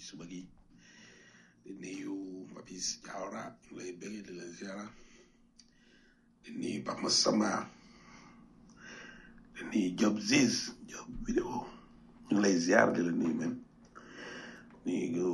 suba gi di nuyu Mabis Diawara ñu lay bëgg di la ziara di nuyu Papa Samba di nuyu Job Ziz Job vidéo ñu lay ziar di la nuyu men nuyu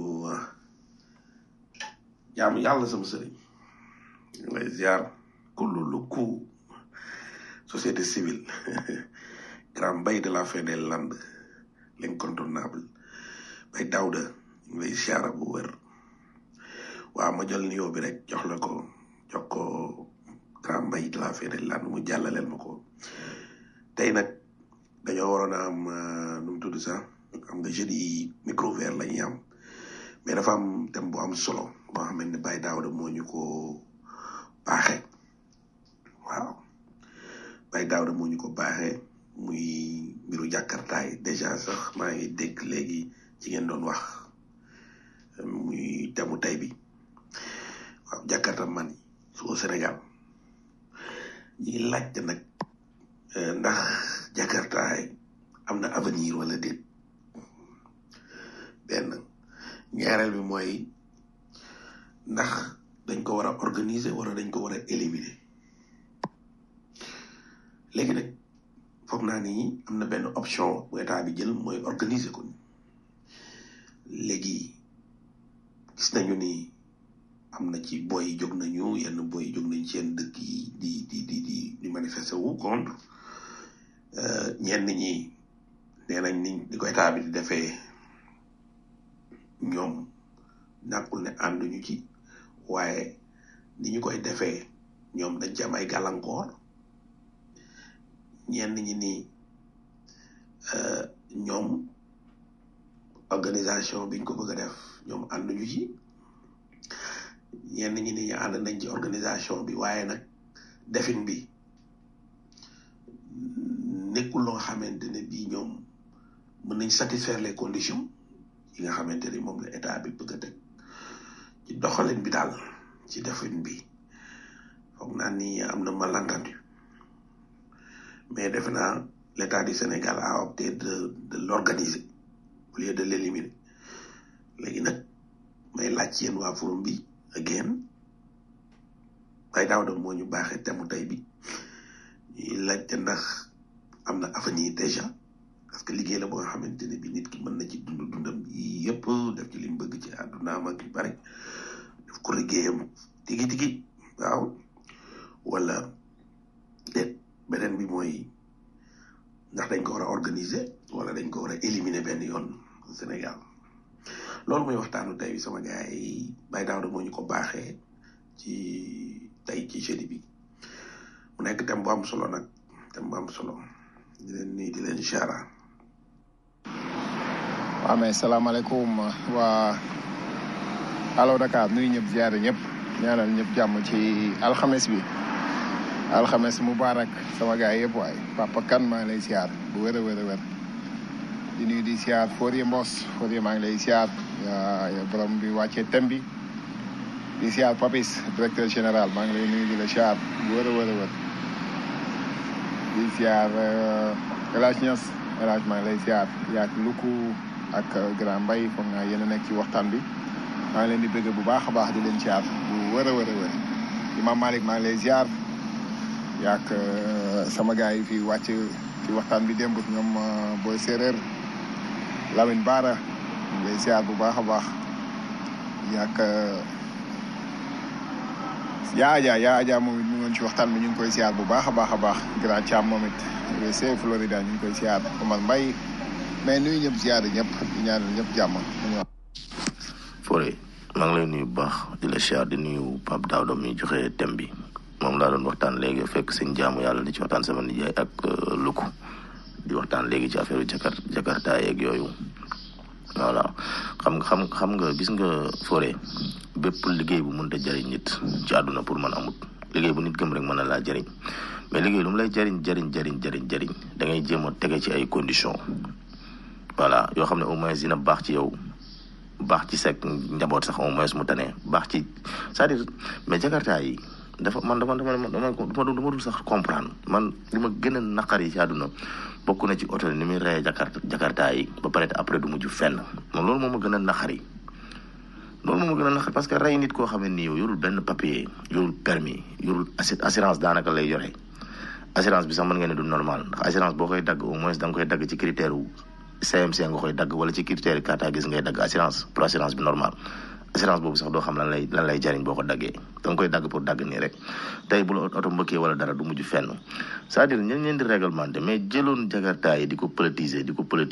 jaamu yàlla sama sëriñ ñu lay ziar kullu lu ku société civile grand bay de la fin des landes l'incontournable bay Daouda ñu lay ziara bu wér waaw ma jël nuyoo bi rek jox ko grand bay de la fin des landes mu jàllaleel ma ko tey nag dañoo waroon a am nu mu tudd sax am nga jeudi micro vert la ñuy am mais dafa am thème bu am solo boo xam ne Baye Daouda moo ñu ko baaxee waaw Baye Daouda moo ñu ko baaxee muy mbiru jàkkartaay déjà sax maa ngi dégg léegi ci ngeen doon wax muy thème tey bi waaw jàkkarta man su au Sénégal ñi laajte nag ndax jàkkartaay am na avenir wala déet benn ñaareel bi mooy ndax dañ ko war a organiser wala dañ ko war a éliminer léegi nag foog naa ni am na benn option bu état bi jël mooy organiser ko léegi gis nañu ni am na ci boy jóg nañu yenn boy jóg nañ ci yenn dëkk yi di manifester wu contre ñenn ñi nee nañ ni di ko état bi di defee ñoom nàkkul ne ànduñu ci waaye ni ñu koy defee ñoom dañ ci am ay gàllankoor ñenn ñi ni ñoom organisation biñ ko bëgg a def ñoom ànduñu ci ñenn ñi ni ñu ànd nañ ci organisation bi waaye nag defin bi nekkul loo xamante ne bii ñoom mën nañ satisfaire les conditions yi nga xamante ni moom la état bi bëgg a teg ci doxalin bi daal ci defin bi foog naa ni am na malentendu mais defe naa l'état du Sénégal a opté de l'organiser au lieu de l'éliminer léegi nag may laaj ci yéen waa forum bi again Baye Daouda moo ñu baaxee thème tey bi ñuy laajte ndax am na avenir déjà parce que liggéey la boo nga xamante ne bi nit ki mën na ci dundam yi yëpp def ci li mu bëgg ci àddunaam ak yu bari def ko liggéeyam tigi waaw wala déet beneen bi mooy ndax dañ ko war a organiser wala dañ ko war a éliminer benn yoon Sénégal loolu mooy waxtaanu tey bi sama gars yi Baye Daouda moo ñu ko baaxee ci tey ci jeudi bi mu nekk thème bu am solo nag thème bu am solo di leen nuyu di leen ziara. waaw mais salaamaaleykum waa Allo Dakar nuyu ñëpp ziare ñëpp ñaanal ñëpp jàmm ci alxames bi alxames mubarak sama gars yëpp waay Papa Kane maa ngi lay ziar bu wér a wér di nuyu di ziar Forie Mbos Forie maa ngi lay ziar ya borom bi wàccee thème bi di ziar Papis directeur général maa ngi lay nuyu di la ziar bu wér a wér di ziar El Hadj Niass El Hadj maa ngi lay ziar yaak Luku ak Grand Mbaye foog naa yéen a nekk ci waxtaan bi maa ngi leen di bëgg bu baax a baax di leen ziar bu wér a wér Imam Malick maa ngi lay ziar yaak sama gars yi fi wàcc ci waxtaan bi démb ñoom booy séeréer Lamine Bara ñu lay ziar bu baax a baax yaak yaa Adja moom it mu ngoon ci waxtaan bi ñu ngi koy ziar bu baax a baax Grand Thiam moom it USA Florida ñu ngi koy ziar Omar Mbaye mais nuyu ñëpp ziar ñëpp di ñaanal ñëpp jàmm. Fore maa ngi lay nuyu bu baax di la ziar di nuyu Pape Daouda mi joxe thème bi moom laa doon waxtaan léegi fekk seen jaamu yàlla di ci waxtaan sama nijaay ak Luku di waxtaan léegi ci affaire Jakarta yeeg yooyu voilà xam nga gis nga Fore bépp liggéey bu mënta jariñ nit ci àdduna pour man amut liggéey bu nit gëm rek mën na laa jariñ mais liggéey lu mu lay jariñ da ngay jéem a tege ci ay conditions voilà yoo xam ne au moins dina baax ci yow baax ci sek njaboot sax au moins mu tane baax ci c'est-à-dire mais Jakarta yi dafa man dama dul sax comprendre man li ma gën a naqari ci àdduna bokk na ci oto ni muy reye Jakarta yi ba pare te après du mujj fenn man loolu moo ma gën a naqari loolu moom gën a naqari parce que rey nit koo xam ne nii yow yorul benn papier yorul permis yorul assurance daanaka lay yore assurance bi sax mën nga ne du normal ndax assurance boo koy dagg au moins da nga koy dagg ci critère wu CMC nga koy dagg wala ci critère yi carte grise ngay dagg assurance pour assurance bi normal assurance boobu sax doo xam lan lay jariñ boo ko daggee da nga koy dagg pour dagg nii rek tey bu la oto mbëkkee wala dara du mujj fenn c'est-à-dire ñen leen di réglementé mais jëloon jakarta yi di ko politiser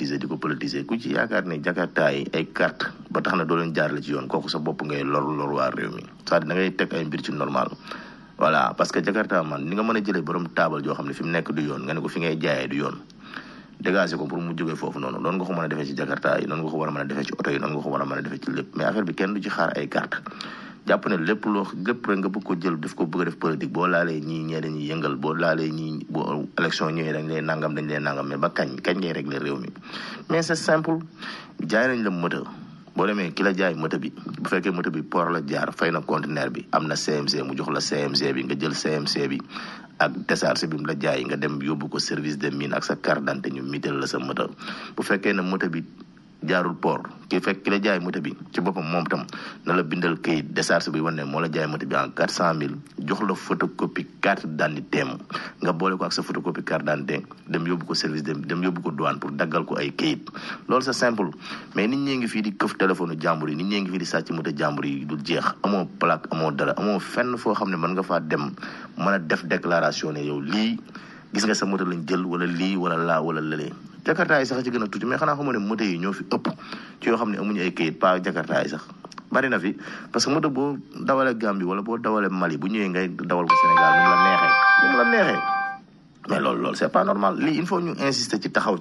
ku ci yaakaar ne jakarta yi ay carte ba tax na doo leen jaarale ci yoon kooku sa bopp ngay lor waa réew mi c'est-à-dire da ngay teg ay mbir ci normal voilà parce que jakarta man ni nga mën a jëlee borom taabal joo xam ne fi mu nekk du yoon nga ne ko fi ngay jaayee du yoon dégagé ko pour mu jógee foofu noonu nga ko mën a defee ci jakarta yi noonu nga ko war a mën a defee ci oto yi noonu nga ko war a mën a defee ci lépp mais affaire bi kenn du ci xaar ay carte jàpp ne lépp rek nga bëgg ko jël def ko bëgg a def politique boo laalee ñee dañuy yëngal boo laalee ñii boo élection ñëwee dañ lay nangam mais ba kañ ngay régler réew mi mais c'est simple jaay nañ la moto boo demee ki la jaay moto bi bu fekkee moto bi port la jaar fay na conteneur bi am na CMC mu jox la CMC bi nga jël CMC bi ak décharge bi mu la jaay nga dem yóbbu ko service des mines ak sa carte d'identité ñu mitel la sa moto bu fekkee ne moto bi jaarul port ki la jaay moto bi ci boppam moom tam na la bindal kayit décharge bi wane moo la jaay moto bi en 400 000 jox la photocopie carte d'identité nga boole ko ak sa photocopie carte d'identité dem yóbbu ko service dem yóbbu ko douane pour daggal ko ay kayit loolu c'est simple mais nit ñee ngi fii di këf téléphone jàmbur yi nit ñee ngi fii di sàcc moto jàmbur yi du jeex amoo plaque amoo dara amoo fenn foo xam ne mën nga faa dem mën a def déclaration ne yow lii gis nga sa moto lañ jël wala lii wala laa wala lëlee jakarta yi sax ci gën a tuuti mais xanaa xamoo ne moto yi ñoo fi ëpp ci yoo xam ne amuñu ay kayit pas jakarta yi sax bari na fi parce que moto boo dawalee Gambie wala boo dawalee Mali bu ñëwee ngay dawal ko Sénégal ni mu la neexee mais loolu c'est pas normal lii il faut ñu insister ci taxaw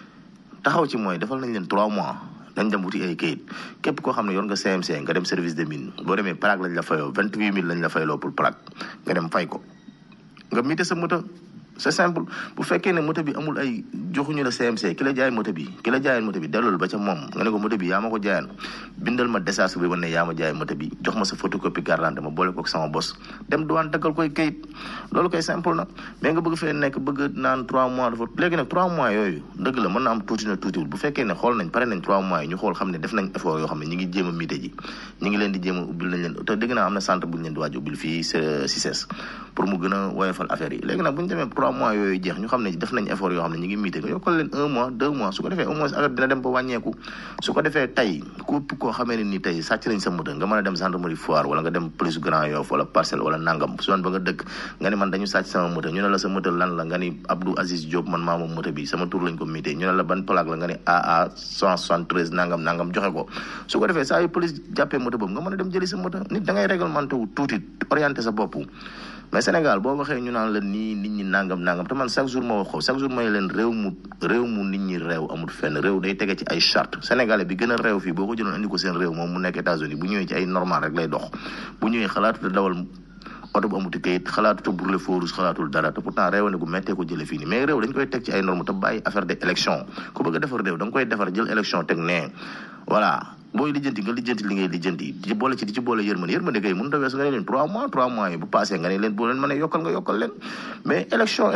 ci mooy defal nañ leen 3 mois nañ dem wuti ay kayit képp koo xam ne yor nga CMC nga dem service des mines boo demee plaque lañ la fayoo 28 000 lañ la fayloo pour plaque nga dem fay ko nga mité sa moto c'est simple bu fekkee ne moto bi amul ay joxuñu la CMC ki la jaayoon moto bi delloo ba ca moom nga ne ko moto bi yaa ma ko jaayoon bindal ma décharge bi wane yaa ma jaay moto bi jox ma sa photocopie carte d'identité ma boole ko ak sama bos dem douane daggal koy kayit loolu koy simple na mais nga bëgg fee nekk bëgg naan 3 mois dafa léegi nag 3 mois yooyu dëgg la mën na am tuuti na tuutiwul bu fekkee ne xool nañ pare nañ 3 mois yi ñu xool xam ne def nañ effort yoo xam ne ñi ngi jéem a mité ji ñi ngi leen di jéem a ubbil nañ leen te dégg naa am na centre bu ñu leen di waaj ubbil fii CICES pour mu gën a woyofal affaire yi léegi nag bu ñu demee 3 mois yooyu jeex ñu xam ne def nañ effort yoo xam ne ñi ngi mité nga yokkal leen 1 mois 2 mois su ko defee au moins affaire dina dem ba wàññeeku su ko defee tey képp koo xamee ne ni tey sàcc nañ sa moto nga mën a dem gendarmerie Foire wala nga dem police Grand Yoff wala Parcelles wala nangam su doon ba nga dëkk nga ni man dañu sàcc sama moto ñu ne la sa moto lan la nga ni Abdou Aziz Diop man maa moom moto bi sama tur lañ ko mité ñu ne la ban plaque la nga ni AA 173 nangam joxe ko su ko defee saa yu police jàppee moto boobu nga mën a dem jëli sa moto nit da ngay réglementé wu tuuti orienté sa bopp mais Sénégal boo waxee ñu naan la nii nit ñi nangam te man chaque jour ma wax ko chaque jour may leen réew mu nit ñi réew amul fenn réew day tege ci ay charte sénégalais bi gën a réew fii boo ko jëloon andi ko seen réew moom mu nekk États-Unis bu ñëwee ci ay normal rek lay dox bu ñëwee xalaatu dawal oto bu amuti kayit xalaatu brûler feu rouge xalaatul dara te pourtant réew ne gu méttee ko jële fii nii mais réew dañ koy teg ci ay normes te bàyyi affaire de élection ku bëgg a defar réew da nga koy defar jël élection teg nee voilà booy lijjanti nga lijjanti li ngay lijjanti di ci boole yërmande kay mën ta weesu nga ne leen 3 mois yi bu passé nga ne leen boo leen mën a yokkal nga yokkal leen mais élection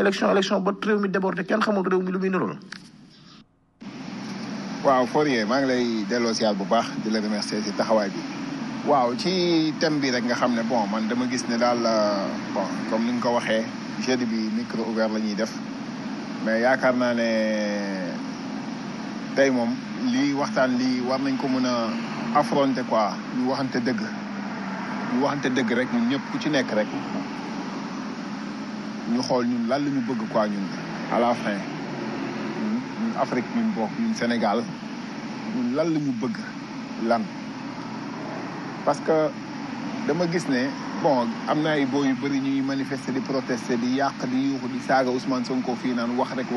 ba réew mi débordé kenn xamul réew mi lu muy nirool. waaw Fourier maa ngi lay delloo siyaar bu baax di la remercier ci taxawaay bi waaw ci thème bi rek nga xam ne bon man dama gis ne daal bon comme ni nga ko waxee jeudi bi micro ouvert la ñuy def mais yaakaar naa ne tey moom lii waxtaan lii war nañ ko mën a affronter quoi ñu waxante dëgg rek ñun ñëpp ku ci nekk rek ñu xool ñun lan la ñu bëgg quoi ñun à la fin ñun Afrique ñun bokk ñun Sénégal ñun lan la ñu bëgg lan parce que dama gis ne bon am na ay boo yu bëri ñuy manifester di protester di yàq di yuuxu di saaga Ousmane Sonko fii naan wax rek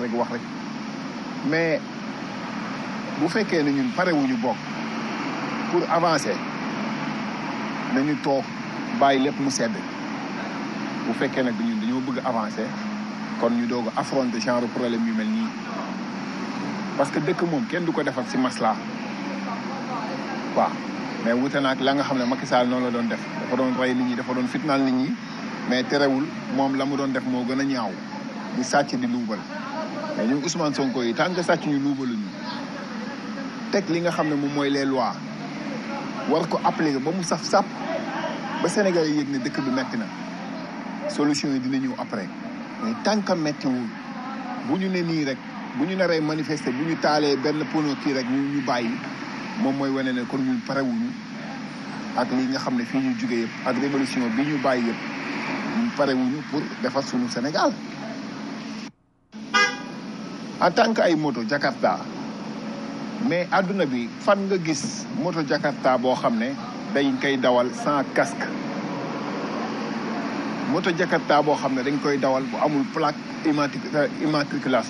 mais bu fekkee ne ñun parewuñu bokk pour avancer nañu toog bàyyi lépp mu sedd bu fekkee nag ñun dañoo bëgg avancer kon ñu doog a affronter genre problème yu mel nii parce que dëkk moom kenn du ko defar ci masla waaw mais wute naag la nga xam ne Macky Sall noonu la doon def dafa doon rey nit ñi dafa doon fitnaal nit ñi mais terewul moom la mu doon def moo gën a ñaaw di sàcc di luubal mais ñun Ousmane Sonko yi tant que sàcc ñu luubaluñu teg li nga xam ne moom mooy les lois war ko appliquer ba mu saf sàpp ba Sénégal yi yëg ne dëkk bi metti na solution yi dina ñëw après mais tant que mettiwul bu ñu ne nii rek bu ñu naree manifester bu ñu taalee benn pono kii rek ñu bàyyi moom mooy wane ne kon ñun parewuñu ak li nga xam ne fii ñu jugee yëpp ak révolution bi ñu bàyyi yëpp ñu parewuñu pour defar suñu Sénégal en tant que ay moto Jakarta mais àdduna bi fan nga gis moto Jakarta boo xam ne dañ koy dawal sans casque moto Jakarta boo xam ne dañ koy dawal bu amul plaque immatriculation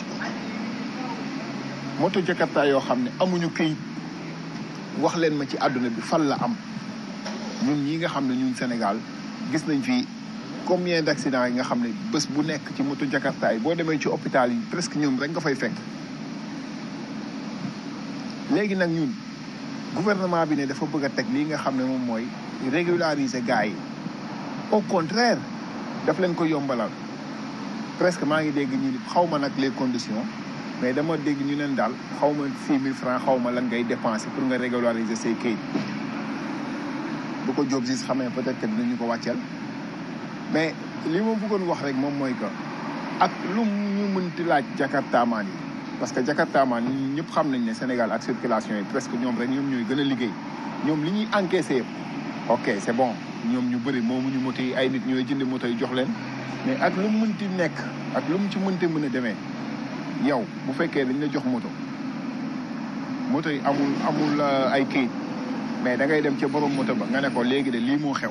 moto Jakarta yoo xam ne amuñu këyit wax leen ma ci àdduna bi fan la am ñun ñi nga xam ne ñun Sénégal gis nañ fi combien d'accidents yi nga xam ne bés bu nekk ci moto Jakarta yi boo demee ci hôpital yi presque ñoom rek nga fay fekk léegi nag ñun gouvernement bi ne dafa bëgg a teg lii nga xam ne moom mooy régulariser gars yi au contraire daf leen ko yombalal presque maa ngi dégg ñu xaw ma nag les conditions mais dama dégg ñu neen daal xaw ma 6 000 francs xaw ma lan ngay dépenser pour nga régulariser say kayit bu ko Diop gis xamee peut-être que dinañu ko wàcceel mais li ma bëggoon wax rek moom mooy que ak lu ñu mënti laaj jakartaamaan yi parce que jakartaamaan yi ñëpp xam nañ ne Sénégal ak circulation yi presque ñoom rek ñoom ñooy gën a liggéey ñoom li ñuy encaissé yëpp ok c'est bon ñoom ñu bëri moomuñu moto yi ay nit ñooy jënd moto yi jox leen mais ak lu mu mënti nekk ak lu mu ci mënti mën a demee yow bu fekkee dañ la jox moto yi amul ay kayit mais da ngay dem ca borom moto ba nga ne ko léegi de lii moo xew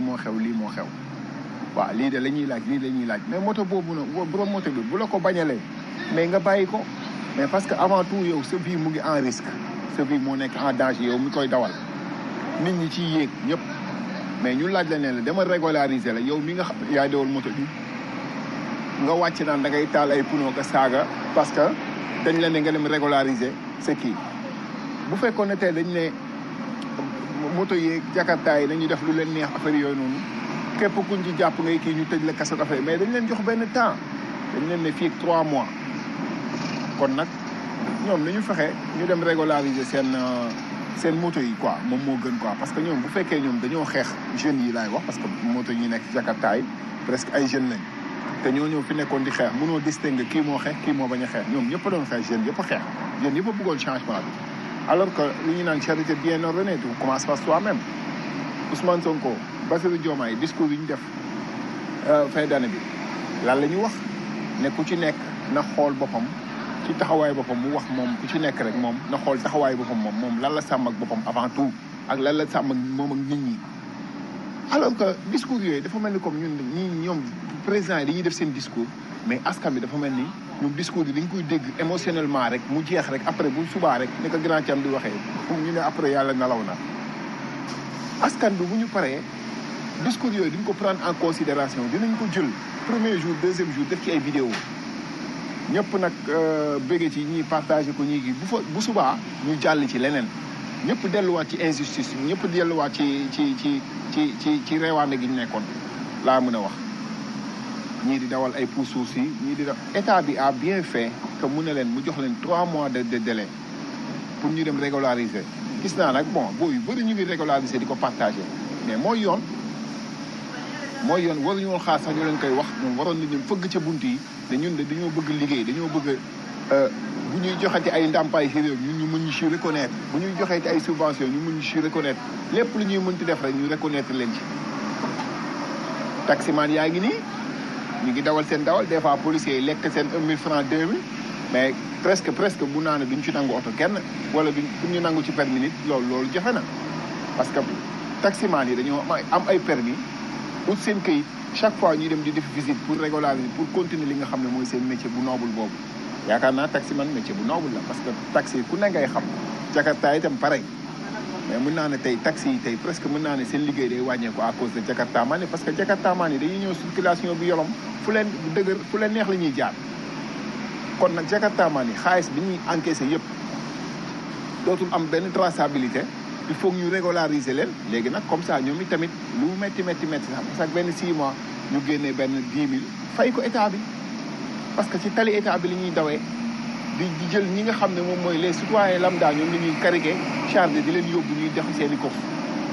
waaw lii de la ñuy laaj mais moto boobu nag borom moto bi bu la ko bañalee mais nga bàyyi ko mais parce que avant tout yow sa vie mu ngi en risque sa vie moo nekk en danger yow mi koy dawal nit ñi ci yéeg ñëpp mais ñu laaj la ne la dama régulariser la yow mi nga xam yaay dawal moto bi nga wàcc naan da ngay taal ay pneu ka saaga parce que dañ la ne nga dem régulariser sa kii bu fekkoon ne tey dañ ne moto yeeg jakarta yi dañuy def lu leen neex affaire yooyu noonu képp kuñ ci jàpp ngay kii ñu tëj la kaso affaire mais dañ leen jox benn temps dañ leen ne fii 3 mois kon nag ñoom nañu fexe ñu dem régulariser seen moto yi quoi moom moo gën quoi parce que ñoom bu fekkee ñoom dañoo xeex jeunes yi laay wax parce que moto yi nekk jakarta yi presque ay jeunes lañ te ñoo ñëw fi nekkoon di xeex mënoo distinguer kii moo xeex kii moo bañ a xeex ñoom ñëpp a doon xeex jeunes yëpp a xeex jeunes yëpp a bëggoon changement bi alors que li ñu naan charité bien ordonnée tout commence par soi-même Ousmane Sonko Bassirou Diomaye discours yi ñu def fin d'année bi lan la ñu wax ne ku ci nekk na xool boppam ci taxawaay boppam mu wax moom ku ci nekk rek moom na xool taxawaay boppam moom lan la sàmm ak boppam avant tout ak lan la sàmm ak moom ak nit ñi alors que discours yooyu dafa mel ni comme ñoom président yi dañuy def seen discours mais askan bi dafa mel ni ñoom discours yi dañ koy dégg émotionnellement rek mu jeex rek après bu subaa rek ne ko grand Thiam di waxee ñu ne après yàlla nalaw na askan bi bu ñu paree discours yooyu dañ ko prendre en considération dinañ ko jël premier jour deuxième jour def ci ay vidéo ñëpp nag bëgge ci ñii partagé ko ñii gi bu subaa ñu jàll ci leneen ñëpp delluwaat ci injustice bi ñëpp delluwaat ci reewaande gi ñu nekkoon laa mën a wax ñii di dawal ay pousse-pousse yi ñii di def état bi a bien fait que mu ne leen mu jox leen 3 mois de délai pour ñu dem régulariser gis naa nag bon boo yu bëri ñu ngi régulariser di ko partagé mais mooy yoon waruñu woon xaar sax ñu leen koy wax moom waroon nañu fëgg ca bunt yi ne ñun de dañoo bëgg liggéey dañoo bëgg bu ñuy joxati ay ndàmpaay ci réew ñun ñu mën ñu ci reconnaître bu ñuy joxeeti ay subvention ñu mën ñu ci reconnaître lépp lu ñuy mënti def rek ñu reconnaître leen ci taximan yaa ngi nii ñu ngi dawal seen dawal des fois policiers yi lekk seen 1000 francs 2000 mais presque bu naa ne duñ ci nangu oto kenn wala duñ ñu nangu ci permis nit loolu jafe na parce que taximan yi dañoo am ay permis ut seen këyit chaque fois ñuy dem di def visite pour régulariser pour continuer li nga xam ne mooy seen métier bu noble boobu yaakaar naa taximan métier bu noble la parce que taxi ku ne ngay xam jakarta itam pareil mais mën naa ne tey taxi yi tey presque mën naa ne seen liggéey day wàññeeku à cause de jakarta maan yi parce que jakarta maan yi dañuy ñëw circulation bi yolom fu leen neex la ñuy jaar kon nag jakarta maan yi xaalis bi ñuy encaissé yëpp dootul am benn traçabilité il faut ñu régulariser leen léegi nag comme ça ñoom i tamit lu métti sax parce que benn 6 mois ñu génnee benn 10 000 fay ko état bi parce que ci tali état bi li ñuy dawee di jël ñi nga xam ne moom mooy les citoyens lambda ñoom la ñuy carigué chargé di leen yóbbu ñuy def seen i course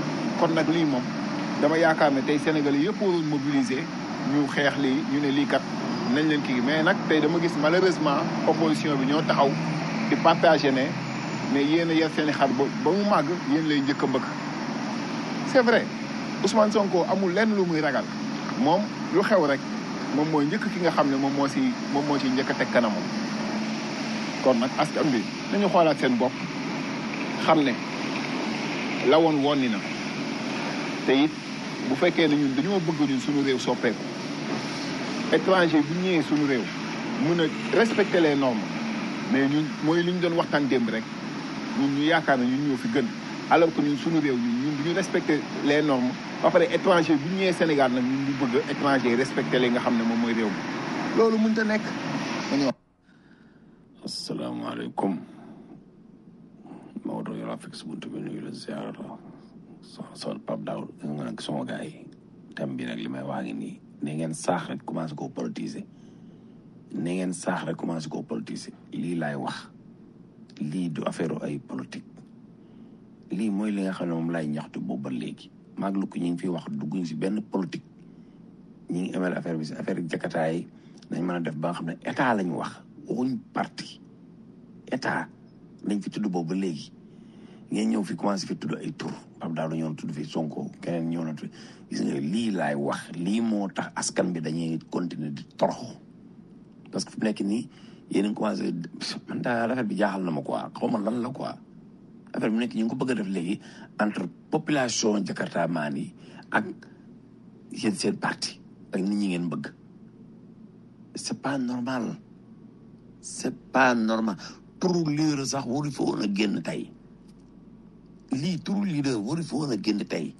kon nag lii moom dama yaakaar ne tey Sénégal yëpp waroon mobiliser ñu xeex lii ñu ne lii kat nañ leen kii mais nag tey dama gis malheureusement opposition bi ñoo taxaw di partagé ne mais yéen a yar seen i xar ba mu màgg yéen lay njëkk a mbëkk. c'est vrai Ousmane Sonko amul lenn lu muy ragal moom lu xew rek moom mooy njëkk ki nga xam ne moom moo ci njëkk a teg kanamam. kon nag askan bi nañu xoolaat seen bopp xam ne la woon ni na te it bu fekkee ne ñun dañoo bëgg ñun suñu réew soppeeku étranger bu ñëwee suñu réew mun a respecter les normes mais ñun mooy li ñu doon waxtaan démb rek ñun ñu yaakaar ne ñun ñoo fi gën alors que ñun suñu réew ñun du ñu respecter les normes ba pare étranger bu ñëwee Sénégal nag ñun ñu bëgg étranger respecter li nga xam ne moom mooy réew mi loolu mënut a nekk. asalaamaaleykum Maodo yow laa fekk si buntu bi nuyu la ziar son Pape Daoud nga nag sama gars yi thème bi nag li may waa ngi nii ne ngeen saax rek commencé koo politiser lii laay wax lii du affaire ay politique lii mooy li nga xam ne moom laay ñaxtu boobu ba léegi maag lu ko ñu ngi fiy wax dugguñ si benn politique ñi ngi amel affaire bi si affaire jakataay yi nañ mën a def ba nga xam ne état lañu wax waxuñ parti état lañ fi tudd boobu ba léegi ngeen ñëw fi commencé fi tudd ay tur Pape Daouda ñëw na tudd fi Sonko keneen ñëw na tudd gis nga lii laay wax lii moo tax askan bi dañuy continuer di torox parce que fi mu nekk nii yéen a ngi commencé man daal affaire bi jaaxal na ma quoi xaw ma lan la quoi affaire bi nekk ñu ngi ko bëgg a def léegi entre population Jakarta maan yi ak yéen seen parti ak nit ñi ngeen bëgg c'est pas normal turu leader sax waru fa woon a génn tey lii turu leader waru fa woon a génn tey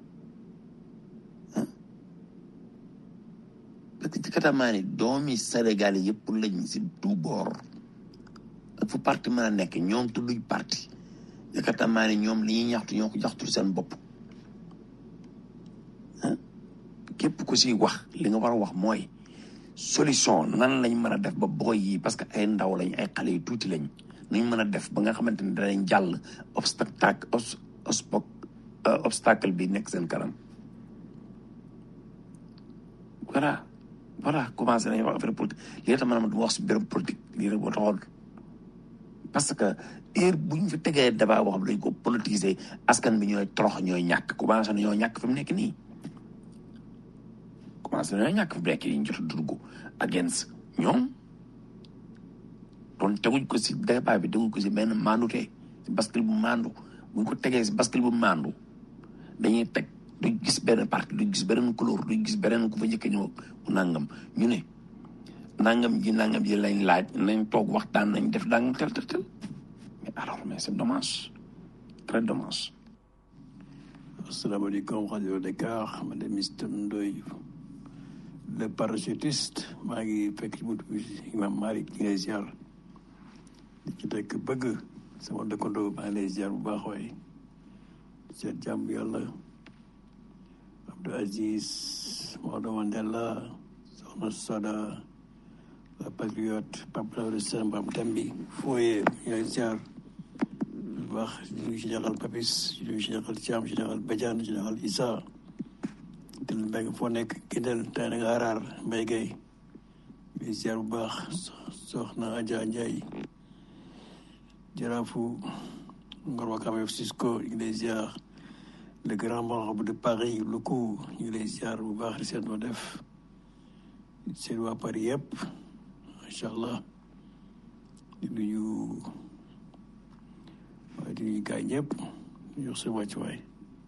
parce que Jakarta maa ni doomi Sénégal yëpp lañ si tout bord ak fu parti mën a nekk ñoom tudduñ parti Jakarta maa ni ñoom li ñuy ñaxtu ñoo ko jaxtul seen bopp képp ku si wax li nga war a wax mooy solution nan lañ mën a def ba boy yi parce que ay ndaw lañ ay xale yu tuuti lañ nañ mën a def ba nga xamante ne danañ jàll obstacle bi nekk seen kanam voilà commencé nañ wax affaire politique lii tax man du wax si mbirum politique lii rek boo taxoon parce que heure bu ñu fi tegee débat boo xam ne dañ ko politiser askan bi ñooy torox ñooy ñàkk commencé na ñoo ñàkk fi mu nekk nii commencé nañoo ñàkk fi mu nekk nii ñu jot a dugg against ñoom doon teguñ ko si débat bi teguñ ko si benn maandute si bascule bu maandu buñ ko tegee si bascule bu maandu dañuy teg duñ gis benn parti duñ gis beneen couleur duñ gis beneen ku fa njëkk ñëw mu nangam ñu ne nangam ji lañ laaj nañ toog waxtaan nañ def dang tel mais c'est dommage très dommage. asalaamaaleykum rajo Dakar ma de Mister Ndoye le parachutiste maa ngi fekk ci buntu bi Imam Malick ñu ngi lay ziar di ci tekk bëgg sama dëkkandoo maa ngi lay ziar bu baax waaye seet jàmm yàlla Abdou Aziz Maodo Mandela soxna Sada la patriote Pape Daouda Sène Mbam Tembi Foye ñu lay ziar bu baax ñu ci jaxal Papis ñu ci jaxal Thiam ci jaxal Badiane ci jaxal Issa te mbéy foo nekk Kidel tey na nga raar Mbaye Gueye ñu ziar bu baax soxna Adja Ndiaye jaraafu Ngor Wakam yof Cisco ñu ngi lay ziar le grand marabout de Paris lu ko ñu ngi lay ziar bu baax di seet noo def seen waa Paris yëpp macha allah di nuyu gars ñëpp ñu jox seen wàccuwaay.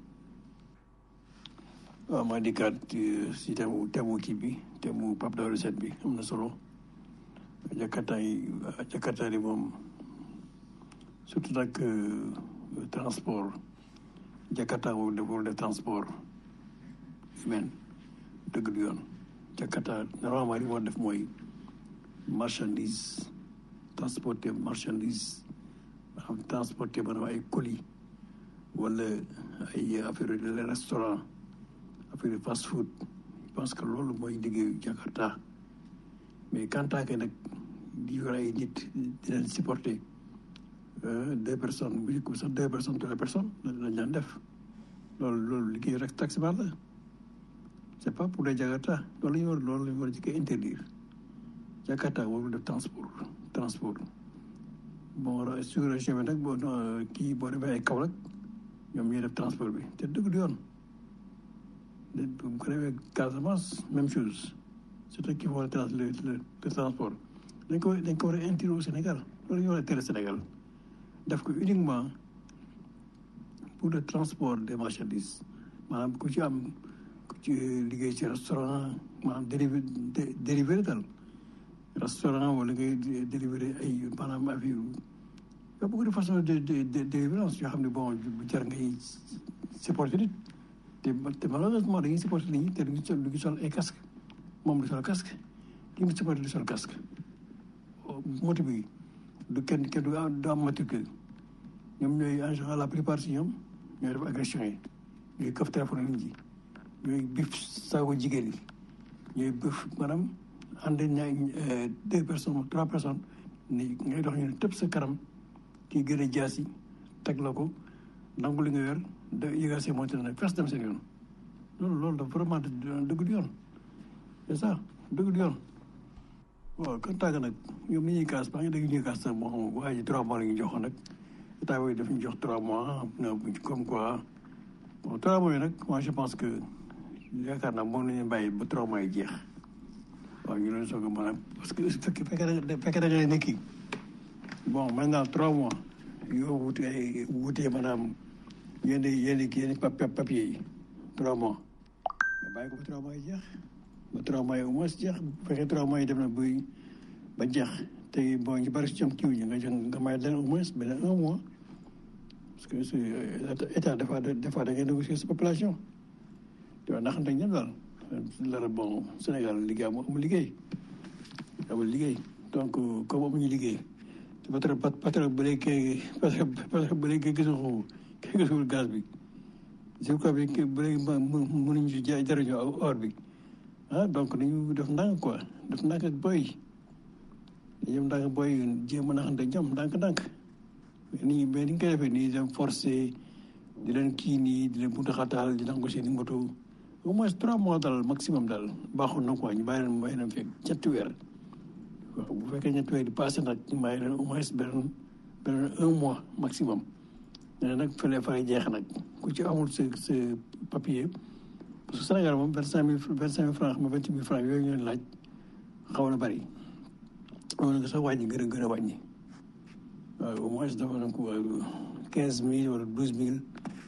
waaw maa dikkaat si temu kii bi temu Pape Daouda Sène bi am na solo Jakarta yi moom surtout nag transport Jakarta moom deful de transport humain dëgg du yoon Jakarta normalement li moo def mooy marchandise transporter marchandise maanaam transporter maanaam ay colis wala ay affaire de restaurant affaire fast food je pense que loolu mooy liggéeyu Jakarta mais quand que nag di yor ay nit di leen supporter 2 personnes bu njëkk sax 2 personnes 3 personnes lañ daan def loolu liggéey rek taximan la c'est pas pour les Jakarta loolu la ñu war a jëkk interdire Jakarta warul def transport bon sur région bi nag boo kii boo demee ay Kaolack ñoom ñuy def transport bi te dëgg du yoon bu ko defee Casamance même chose c'est eux qui font le transport dañ ko war a interdire au Sénégal loolu ñu war a tere Sénégal def ko uniquement pour le transport des marchandises maanaam ku ci liggéey ci restaurant maanaam dérivé daal restaurant wala ngay délivrer ay maanaam affaire y a beaucoup de façon de délivrance yoo xam ne bon bu jar ngay supporter nit te malheureusement dañuy supporter nit ñi te duñu sol ay casque moom du sol casque ki mu supporter du sol casque moto bi du kenn du am matricule ñoom ñooy en général la plupart si ñoom ñooy def agression yi ñooy këf téléphone nit ñi ñooy bif saago jigéen yi ñooy bëf maanaam ànd ñaay 2 personnes 3 personnes ni ngay dox ñu ne tëb sa kanam kii gën a jaas yi teg la ko nangu li nga yor da yëgal see monté nag fes dem seen yoon loolu dafa vraiment dëgg du yoon c'est ça dëgg du yoon waaw kan tàgg nag ñoom ni ñuy kaas ba nga dégg ñuy kaas sax bon waa ji 3 mois la ñu joxoon nag état bi daf ñu jox 3 mois comme quoi bon 3 mois yi nag moi je pense que yaakaar naa moom la ñu bàyyi ba 3 mois yi jeex waaw ñu leen soog a mën a parce que fekkee da ngay nekki bon maintenant 3 mois yoo wutee maanaam yenn papier yi 3 mois mais bàyyi ko ba 3 mois yi jeex ba 3 mois yi au moins jeex bu fekkee 3 mois yi dem na ba jeex te bon ñu bari si ñoom kiiw ñu nga may leen au moins benn 1 mois parce que état des fois da ngay négocier sa population te waa ndax ñëpp daal lara bon Sénégal liggéey amul liggéey donc comme amuñu liggéey te pétrole ba léegi ba léegi gisul gaz bi quoi bi ba léegi mënuñu jariñoo or bi donc dañu def ndànk quoi def ndànk ak boy dañu ndànk boy jéem a naxante ñoom ndànk mais ni ñu koy defee nii dem forcé di leen kii nii di leen buntu xataal di nangu seen i moto au moins 3 mois daal maximum daal baaxul na quoi ñu bàyyi leen fekk 7 weer waaw bu fekkee 7 weer di passé nag ñu bàyyi leen au moins benn 1 mois maximum mais nag fële fa jeex nag ku ci amul sa papier parce que Sénégal moom 25 000 francs ma 28 000 francs yooyu ñu leen laaj xaw na bëri amoon nga sax wàññi gën a wàññi waaw au moins dafa na ko 15 000 wala 12 000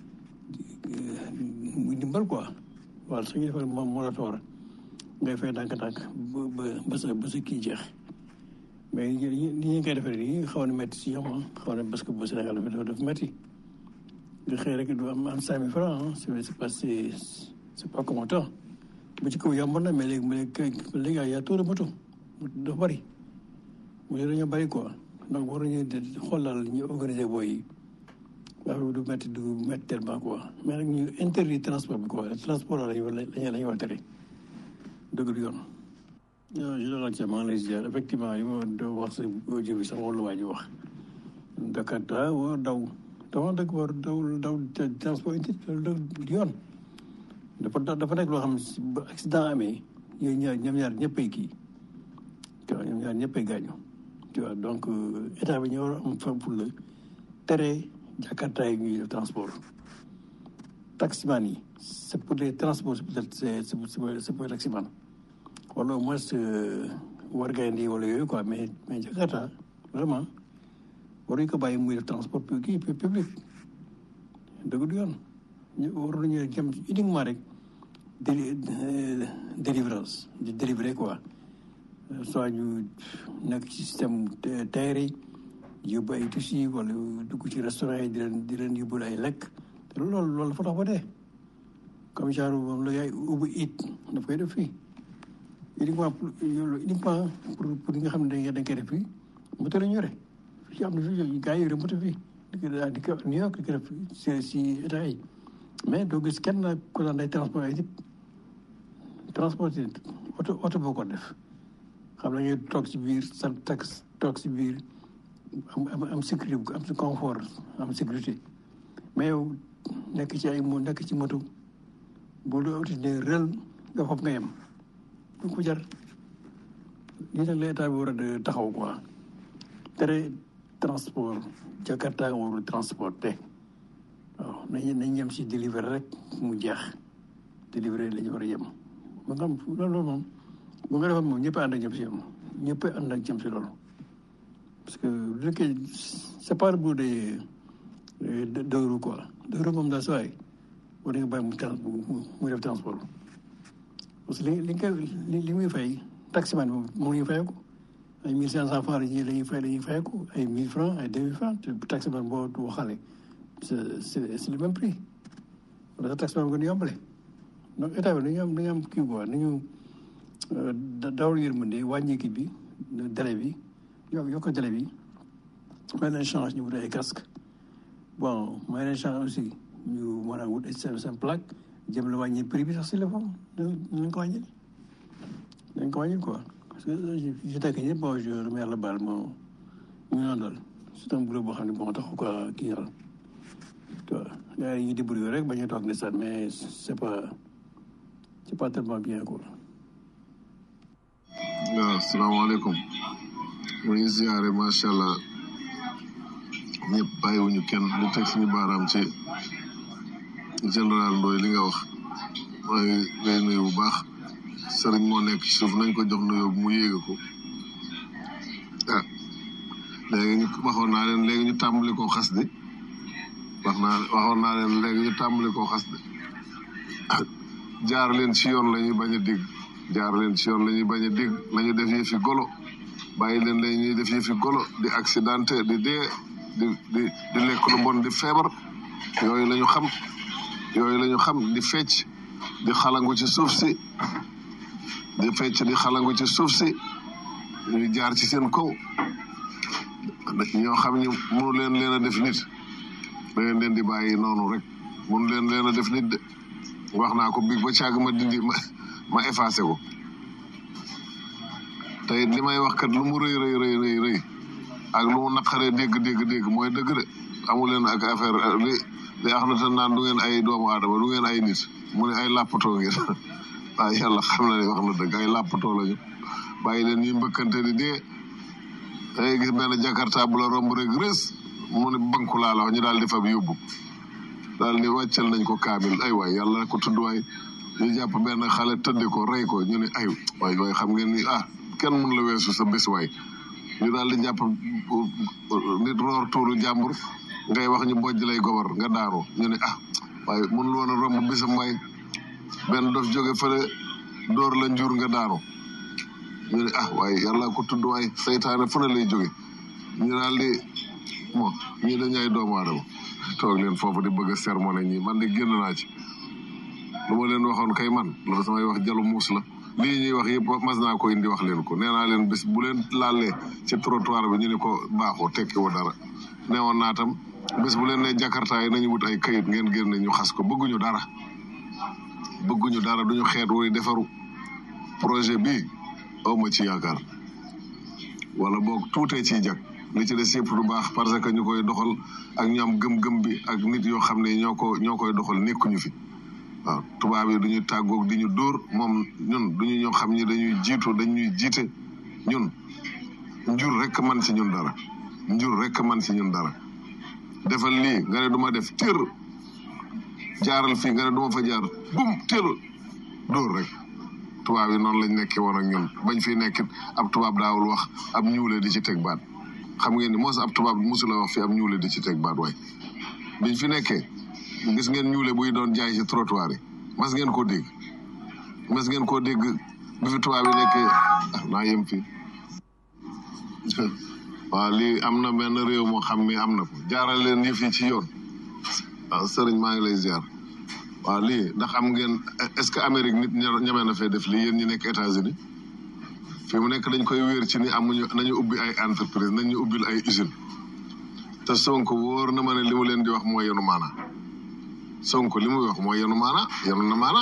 muy dimbal quoi waaw su ñu defee moratoire ngay fay ndànk-ndànk ba sa kii jeex mais ni ñu koy defee nii xaw na métti si ñoom xaw na parce que bu Sénégal dafa métti nga xëy rek du am 5 000 francs c'est pas comme temps bu ci kaw yomb na mais léegi y a trop de moto dafa bëri mu ne dañoo bëri quoi donc war nañu xool daal ñu organiser booy yi waaw du métti tellement quoi mais nag ñu interdit transport bi quoi transport la ñu war a tere dëgg du yoon. général Thiam maa ngi lay ziar effectivement li ma doon wax sa audio bi sax wala waa ji wax Dakar war daw dëgg war daw transport du yoon dafa nekk loo xam ne ba accident amee yooyu ñoom ñaar ñëppay kii tu vois ñoom ñaar ñëppay gaañu tu vois donc état bi ñu war a am fa pour la tere Jakarta yi ñuy def transport taximan yi c'est pour les transports c'est pour taximan wala au moins wargayndi wala yooyu quoi mais Jakarta vraiment waruñu ko bàyyi muy def transport public dëgg du yoon ñu war nañu jëm uniquement rek délivrance di délivrer quoi soit ñu nekk ci système TER yi yóbbu ay tissus wala dugg ci restaurant yi di leen yóbbul ay lekk te loolu dafa tax ba dee comme genre moom la yaay ubbi it daf koy def fii uniquement pour ñi nga xam ne dañ koy def fii moto la ñu yore fii am na fii gars yi yore moto fii di ko New York di ko def si état yi mais doo gis kenn ku daan day transport ay nit transporté oto boo ko def xam na ngay toog si biir sa tax toog si biir am sécurité am si confort am sécurité mais yow nekk ci moto boo doo uti ne rel nga foofu nga yem du ko jar lii nag la état bi war a taxaw quoi tere transport Jakarta warul transporté waaw nañ yem si délivrer rek mu jeex délivrer la ñu war a yem ba nga xam loolu moom bu nga defoon moom ñëpp ànd ak jëm si yoon ñëpp ànd ak jëm si loolu parce que bu fekkee c'est pas le bout de 2 euros quoi 2 euros moom daal saa yi war nga bàyyi mu def transport parce que li muy fay taximan moom moo ngi fay ko ay 1500 francs dañuy fay ko ay 1000 francs ay 2000 francs te taximan boo waxale c'est le même prix wala taximan gën a yombale donc état bi dañu am kii quoi nañu dawal yërmande wàññi kii bi délai bi yokk délai bi may leen change ñu wut ay casque bon may leen change aussi ñu mën a wut seen plaque jëm la wàññi prix bi sax si la foofu nañ ko wàññi quoi parce que je tàkk ñëpp bon je remets yàlla baal moo ñu noonu daal c'est un boulot boo xam ne moo tax quoi kii yàlla toi gars yi ñu débrouillé rek bañ a toog ne sax mais c'est pas tellement bien quoi. waaw salaamaaleykum mu ngi ziare macha allah ñëpp bàyyiwuñu kenn di teg suñu baaraam ci général Ndoye li nga wax maa ngi lay nuyu bu baax sëriñ moo nekk ci suuf nañ ko jox nuyoo mu yéege ko ah léegi ñu waxoon naa leen léegi ñu tàmbali koo xas de waxoon naa leen léegi ñu tàmbali koo xas de jaar leen ci yoon la ñuy bañ a dégg jaar leen ci yoon la ñuy bañ a dégg nañu def yëfi golo bàyyi leen la ñuy def yëfi golo di accidenté di dee di lekk lu bon di feebar yooyu la ñu xam di fecc di xalangu ci suuf si di fecc di xalangu ci suuf si ñu jaar ci seen kaw ñoo xam ni mënu leen a def nit da ngeen leen di bàyyi noonu rek mënu leen a def nit de wax naa ko biig ba càgg ma dindi ma effacé ko te it li may wax kat lu mu rëy ak lu mu naqaree dégg mooy dëgg de amu leen ak affaire li ax na te naan du ngeen ay doomu aadama du ngeen ay nit mu ne ay làppatoo ngeen waaw yàlla xam na ne wax na dëgg ay làppatoo lañu bàyyi leen ñuy mbëkkante di dee dangay gis benn jakarta bu la romb rek rës mu ne banku laa la wax ñu daal di fab yóbbu daal ni wàccal nañ ko kaamil ay waay yàlla ko tudd waay ñu jàpp benn xale tëdde ko rey ko ñu ne ay waay xam ngeen ni kenn mun la weesu sa bés waay ñu daal di jàpp nit roor tuuru jàmbur ngay wax ñu bojj lay gobar nga daaru ñu ne waaye mun woon a romb bésam waay benn dof jóge fële dóor la njur nga daaru ñu ne waaye yàlla ko tudd waay saytaane fu ne lay jóge ñu daal di ñii dañu ay doomu aadama toog leen foofu di bëgg a sermoné ñi man de génn naa ci lu ma leen waxoon kay man loolu samay wax jalu muus la lii ñuy wax yëpp mas naa ko indi wax leen ko nee naa leen bés bu leen laalee ci trottoir bi ñu ne ko baaxoo tekki woo dara neewoon naa tam bés bu leen ne jakarta yi nañu wut ay kayit ngeen génne ñu xas ko bëgguñu dara duñu xeet wuy defaru projet bi awma ci yaakaar wala boog tuutee ciy jag li ci des yëpp du baax parce que ñu koy doxal ak ñu am gëm-gëm bi ak nit yoo xam ne ñoo koy doxal nekkuñu fi waaw tubaab yi duñu tàggoog di ñu dóor moom ñun duñu ñoo xam ni dañuy jiite ñun njur rek man ci ñun dara defal lii nga ne duma def tër jaaral fii nga ne duma fa jaar bum tër dóor rek tubaab yi noonu lañ nekkee woon ak ñun bañ fi nekkit ab tubaab daawul wax ab ñuule di ci teg baat xam ngeen ni moo sa ab tubaab mosula wax fi ab ñuule di ci teg baat waay biñ fi nekkee gis ngeen ñuule buy doon jaay ci trottoir yi mas ngeen koo dégg bi fi tubaab yi nekkee naa yem fii waaw lii am na benn réew moo xam ni am na ko jaaral leen yëf yi ci yoon waaw sëriñ maa ngi lay ziar waaw lii ndax am ngeen est-ce que Amérique nit ñeme na fee def lii yéen ñi nekk États-Unis fi mu nekk dañ koy wéer ci ni amuñu nañu ubbi ay entreprise nañu ubbil ay usine te Sonko wóor na ma ne li mu leen di wax mooy yenu maana Sonko li muy wax mooy yenu na maana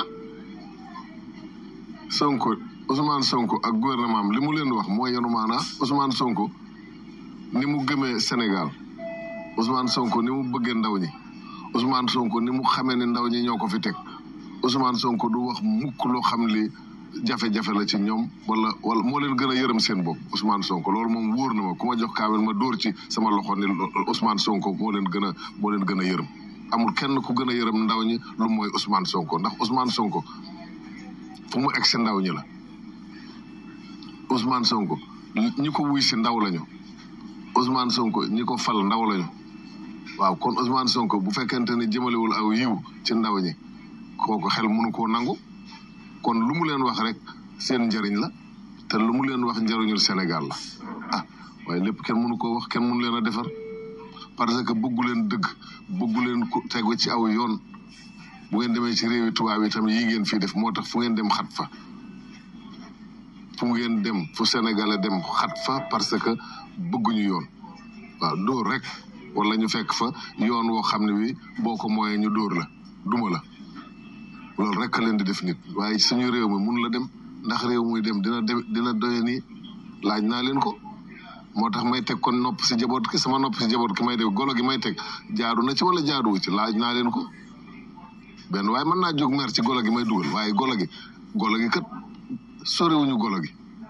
Sonko Ousmane Sonko ak gouvernement am li mu leen di wax mooy yenu maana Ousmane Sonko ni mu gëmee Sénégal Ousmane Sonko ni mu bëggee ndaw ñi Ousmane Sonko ni mu xamee ne ndaw ñi ñoo ko fi teg Ousmane Sonko du wax mukk loo xam li jafe-jafe la ci ñoom wala moo leen gën a yërëm seen bopp Ousmane Sonko loolu moom wóor na ma ku ma jox kaamel ma dóor ci sama loxo ni Ousmane Sonko moo leen gën a yërëm amul kenn ku gën a yërëm ndaw ñi lu mooy Ousmane Sonko ndax Ousmane Sonko fu mu egg si ndaw ñi la Ousmane Sonko ñi ko wuy si ndaw lañu Ousmane Sonko ñi ko fal ndaw lañu waaw kon Ousmane Sonko bu fekkente ne jëmalewul aw yiw ci ndaw ñi kooku xel mënu koo nangu kon lu mu leen wax rek seen njëriñ la te lu mu leen wax njëriñul Sénégal la ah waaye lépp kenn mënu koo wax kenn mënu leen a defar parce que bëggu leen dëgg bëggu leen ku tegu ci aw yoon bu ngeen demee ci réewi tubaab yi tam yi ngeen fii def moo tax fu ngeen dem xat fa fu ngeen dem fu Sénégalais dem xat fa parce que bëgguñu yoon waaw dóor rek wala ñu fekk fa yoon woo xam ne wi boo ko mooyee ñu dóor la duma la loolu rek leen di def nit waaye suñu réew mi mun la dem ndax réew muy dem dina doye nii laaj naa leen ko moo tax may teg kon nopp si jaboot ki sama nopp si jaboot ki may def golo gi may teg jaadu na ci wala jaaduwu ci laaj naa leen ko benn waaye mën naa jóg mer ci golo gi may dugal waaye golo gi kat soriwuñu golo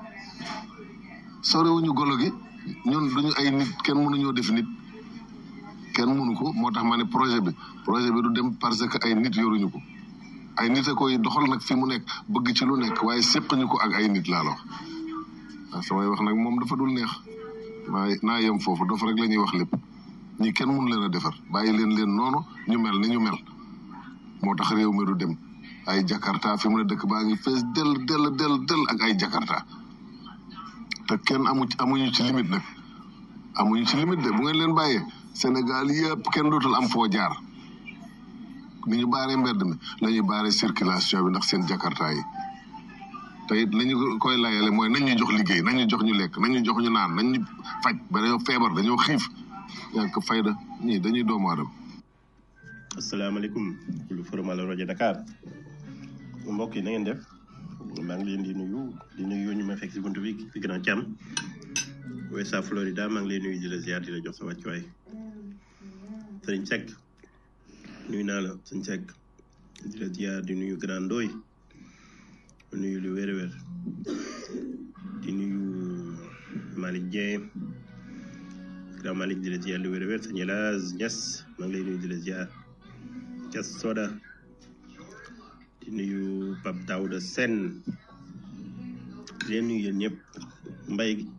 gi ñun duñu ay nit kenn mënuñoo def nit kenn mënu ko moo tax ma ne projet bi du dem parce que ay nit yoruñu ko ay nit a koy doxal nag fi mu nekk bëgg ci lu nekk waaye séqñu ko ak ay nit laa la wax waaw samay wax nag moom dafa dul neex naa yem foofu dafa rek la ñuy wax lépp ñi kenn mënu leen a defar bàyyi leen noonu ñu mel ni ñu mel moo tax réew mi du dem ay Jakarta fi mu ne dëkk baa ngi fees del ak ay Jakarta te kenn amuñu ci limite nag amuñu ci limite de bu ngeen leen bàyyee Sénégal yëpp kenn dootul am foo jaar ni ñu baaree mbedd mi la ñuy baaree circulation bi ndax seen Jakarta yi te it nañu koy layale mooy nañ ñu jox liggéey nañ ñu jox ñu lekk nañ ñu jox ñu naan nañ ñu faj ba dañoo feebar dañoo xiif ñàkk fayda ñii dañuy doomu aadama. asalaamaaleykum lu forum la rajo Dakar mbokk yi na ngeen def maa ngi leen di nuyu ñu ma fekk si buntu bi fi gën a càmm West Florida maa ngi lay nuyu di la ziar di la jox sa wàccuwaay Sëriñ Seck nuyu naa la Sëriñ Seck di la ziar di nuyu Grand Ndoy nuyu lu wér wér di nuyu Malick Dieng Grand Malick di la ziar lu wér wér Sëñ Elaz Niass maa ngi lay nuyu di la ziar Thiès Soda di nuyu Pape Daouda Sène di leen nuyu yéen ñëpp mbay gi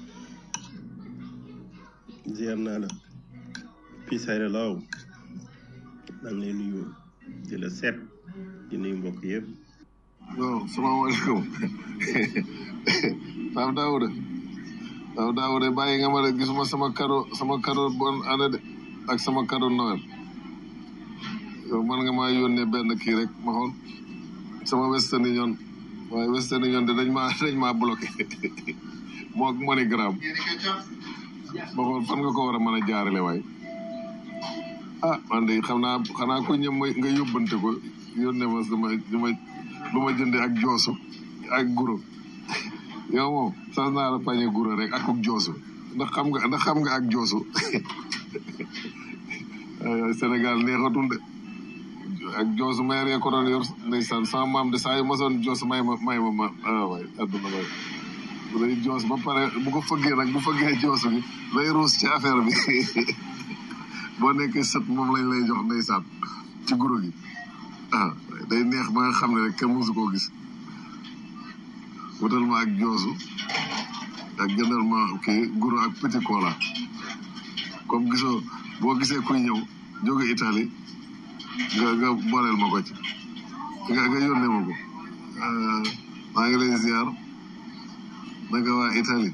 ziar naa la fii Sayra Law maa ngi lay nuyu di la seet di nuyu mbokk yëpp. waaw salaamaaleykum Pape Daouda bàyyi nga ma de gisuma sama cadeau bonne année de ak sama cadeau Noël yow man nga maa yónnee benn kii rek ma xool sama Western Union waaye Western Union de dañ maa bloqué moog MoneyGram ma xool fan nga ko war a mën a jaarale waay man de xanaa ko ñëm nga yóbbante ko yónnee ma lu ma jënde ak joosu ak guro yow moom sax naa la pañe guro rek ak joosu ndax xam nga ak joosu Sénégal neexatul de ak joosu maire ya ko doon yor ndeysaan sama maam de saa yu mosoon joosu may ma waay adduna waay bu day joos ba pare bu ko fëggee nag bu fëggee joosu bi lay ruus ci affaire bi boo nekkee sët moom lañ lay jox ndeysaan ci guro gi day neex ba nga xam ne rek kenn mosu koo gis wutal ma ak joosu ak jëndal ma kii guro ak petit cola comme boo gisee kuy ñëw jóge Italie nga booleel ma ko ci nga yónnee ma ko maa ngi lay ziar naka waa Italie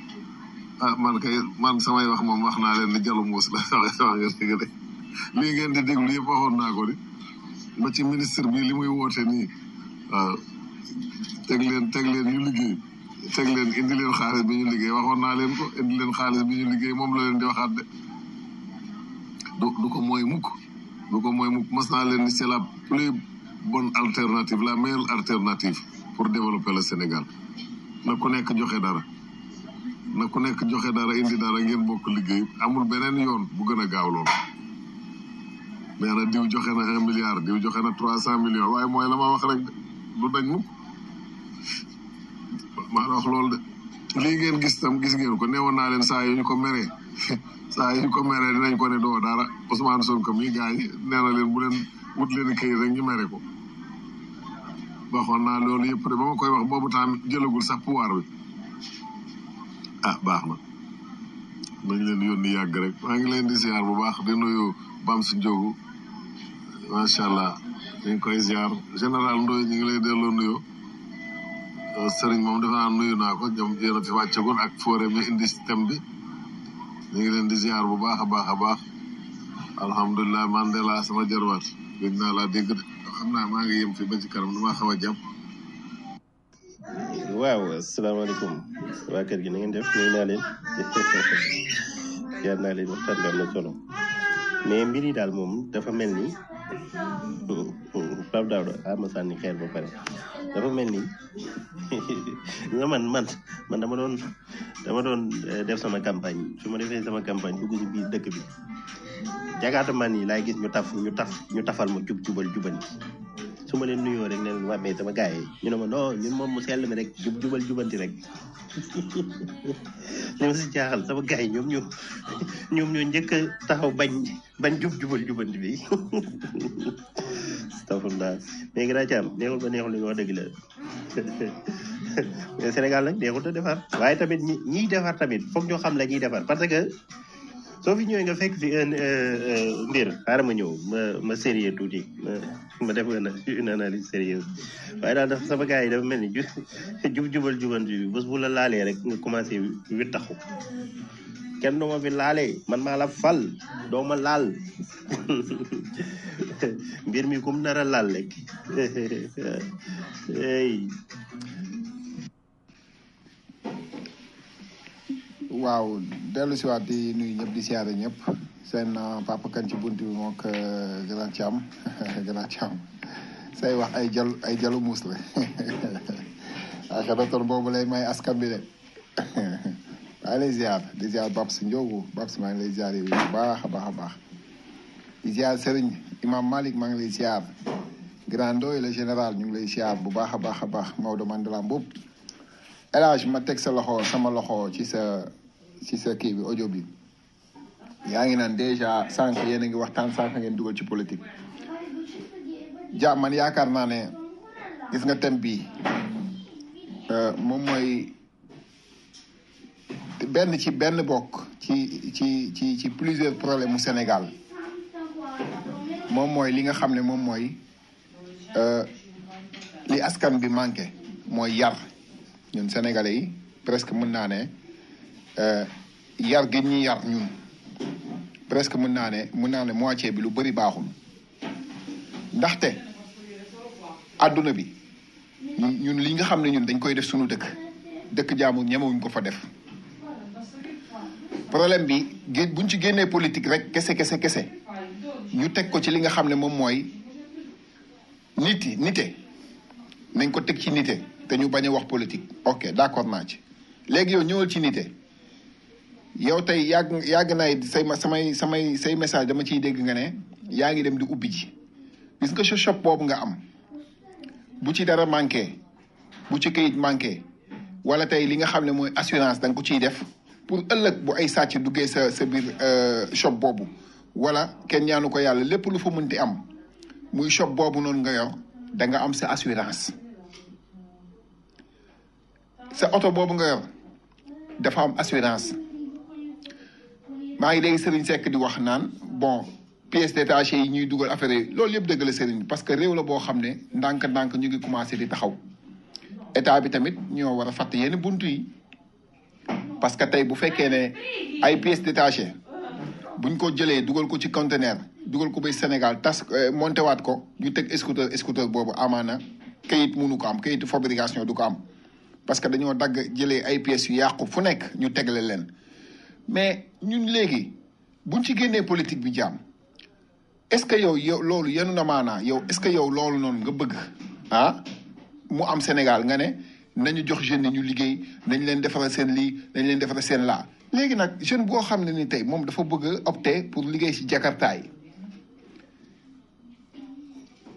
man samay wax moom wax naa leen ni jalu muus la wax nga dëgg de lii ngeen di déglu yëpp waxoon naa ko di ba ci ministre bi li muy woote nii waaw teg leen ñu liggéey indi leen xaalis bi ñu liggéey waxoon naa leen ko indi leen xaalis bi ñu liggéey moom la leen di waxaat de du ko mooy mukk mas naa leen ni c'est la plus bonne alternative la meilleure alternative pour développer le Sénégal na ku nekk joxe dara indi dara ngeen bokk liggéey amul beneen yoon bu gën a gaaw loolu nee na diw joxe na 1 milliard diw joxe na 300 millions waaye mooy la ma wax rek de du dañ mukk maa wax loolu de lii ngeen gis tam gis ngeen ko neewoon naa leen saa yu ñu ko meree saa yu ñu ko meree dinañ ko ne doo dara Ousmane Sonko mi gars yi nee na leen bu leen wut leen këyit rek ñu mere ko waxoon naa loolu yëpp de ba ma koy wax boobu temps jëlagul sax pouvoir bi ah baax na nañ leen yónni yàgg rek maa ngi leen di ziar bu baax di nuyu Bam si Njogu macha allah ñu ngi koy ziar général Ndoye ñu ngi lay delloo nuyu Serigne moom defe naa nuyu naa ko ñoom jéem a fi wàccagul ak foore mi indi système bi ñu ngi leen di ziar bu baax a baax a baax alhamdulilah Mandela sama jarwaat gëj naa laa dégg de xam naa maa ngi yem fi ba ci kanam damaa xaw a jàpp. waaw asalaamaaleykum waa kër gi na ngeen def nuyu naa leen jaar naa leen waxtaan bi am na solo mais mbir yi daal moom dafa mel ni Pape Daouda ma sànni xeer ba pare dafa mel ni nga man dama doon def sama campagne su ma defee sama campagne dugg ci biir dëkk bi jagaata man yi laay gis ñu tafal ma jubal jubani su ma leen nuyoo rek ne leen waa mais sama gars yi ñu ne ma non ñun moom mu sell mi rek jubal jubanti rek li ma si jaaxal sama gars yi ñoom ñoo njëkk a taxaw bañ jubal jubanti bi astafurlah mais gën a caam neexul ba neexul li nga wax dëgg la mais Sénégal nag neexul a defar waaye tamit ñiy defar tamit foog ñoo xam la ñuy defar parce que soo fi ñëwee nga fekk fi mbir xaaral ma ñëw ma sérieux tuuti ma def une analyse sérieuse waaye daal dafa sama gars yi dafa mel ni jubal jubanti bi bés bu la laalee rek nga commencé wittaxu kenn doo ma fi laalee man maa la fal doo ma laal mbir mi kum nar a laal rek waaw dellu si waat di nuyu ñëpp di siyaare ñëpp seen papa kan ci bunt bi mook Grand Thiam say wax ay jalu muus la a xedotoon boobu lay may askan bi de maa ngi lay ziar di ziar Babs Ndiogu Babs maa ngi lay ziar bu baax a baax a baax di ziar Serigne Imam Malick maa ngi lay ziar Grand Ndoye le général ñu ngi lay ziar bu baax a baax a baax Maodo Mandela Mboup El Hadj ma teg sama loxo ci sa kii bi audio bi yaa ngi naan dèjà sànq yéen a ngi waxtaan sànq ngeen dugal ci politique man yaakaar naa ne gis nga thème bii moom mooy benn bokk ci plusieurs problèmes mu Sénégal moom mooy li nga xam ne moom mooy li askan bi manqué mooy yar ñun sénégalais yi presque mën naa ne yar gi ñuy yar ñun presque mën naa ne moitié bi lu bëri baaxul ndaxte adduna bi ñun li nga xam ne ñun dañ koy def suñu dëkk jaamu ñemewuñ ko fa def problème bi buñ ci génnee politique rek kese ñu teg ko ci li nga xam ne moom mooy nite nañ ko teg ci nite te ñu bañ a wax politique ok d'accord naa ci léegi yow ñëwal ci nite yow tey yàgg naay say message dama ciy dégg nga ne yaa ngi dem di ubbi ji gis nga shop boobu nga am bu ci dara manqué bu ci kayit manqué wala tey li nga xam ne mooy assurance da nga ko ciy def pour ëllëg bu ay sàcc duggee sa biir shop boobu wala kenn ñaanu ko yàlla lépp lu fa mënti am muy shop boobu noonu nga yor da nga am sa assurance sa oto boobu nga yor dafa am assurance maa ngi dégg Serigne Seck di wax naan bon pièces détachées yi ñuy dugal affaire yi loolu yëpp dëgg la Serigne parce que réew la boo xam ne ndànk-ndànk ñu ngi commencé di taxaw état bi tamit ñoo war a fàtte yenn buntu yi parce que tey bu fekkee ne ay pièces détachées buñ ko jëlee dugal ko ci conteneur dugal ko ba Sénégal monté waat ko ñu teg scooter boobu amaana kayit mënu ko am kayitu fabrication du ko am parce que dañoo dagg jëlee ay pièces yu yàqu fu nekk ñu tegle leen mais ñun léegi buñ ci génnee politique bi jaam est-ce que yow loolu yenu na maanaa yow est-ce que yow loolu noonu nga bëgg mu am Sénégal nga ne nañu jox jeunes yi ñu liggéey nañ leen defaral seen lii nañ leen defaral seen laa léegi nag jeune boo xam ne ni tey moom dafa bëgg a opter pour liggéey ci Jakarta yi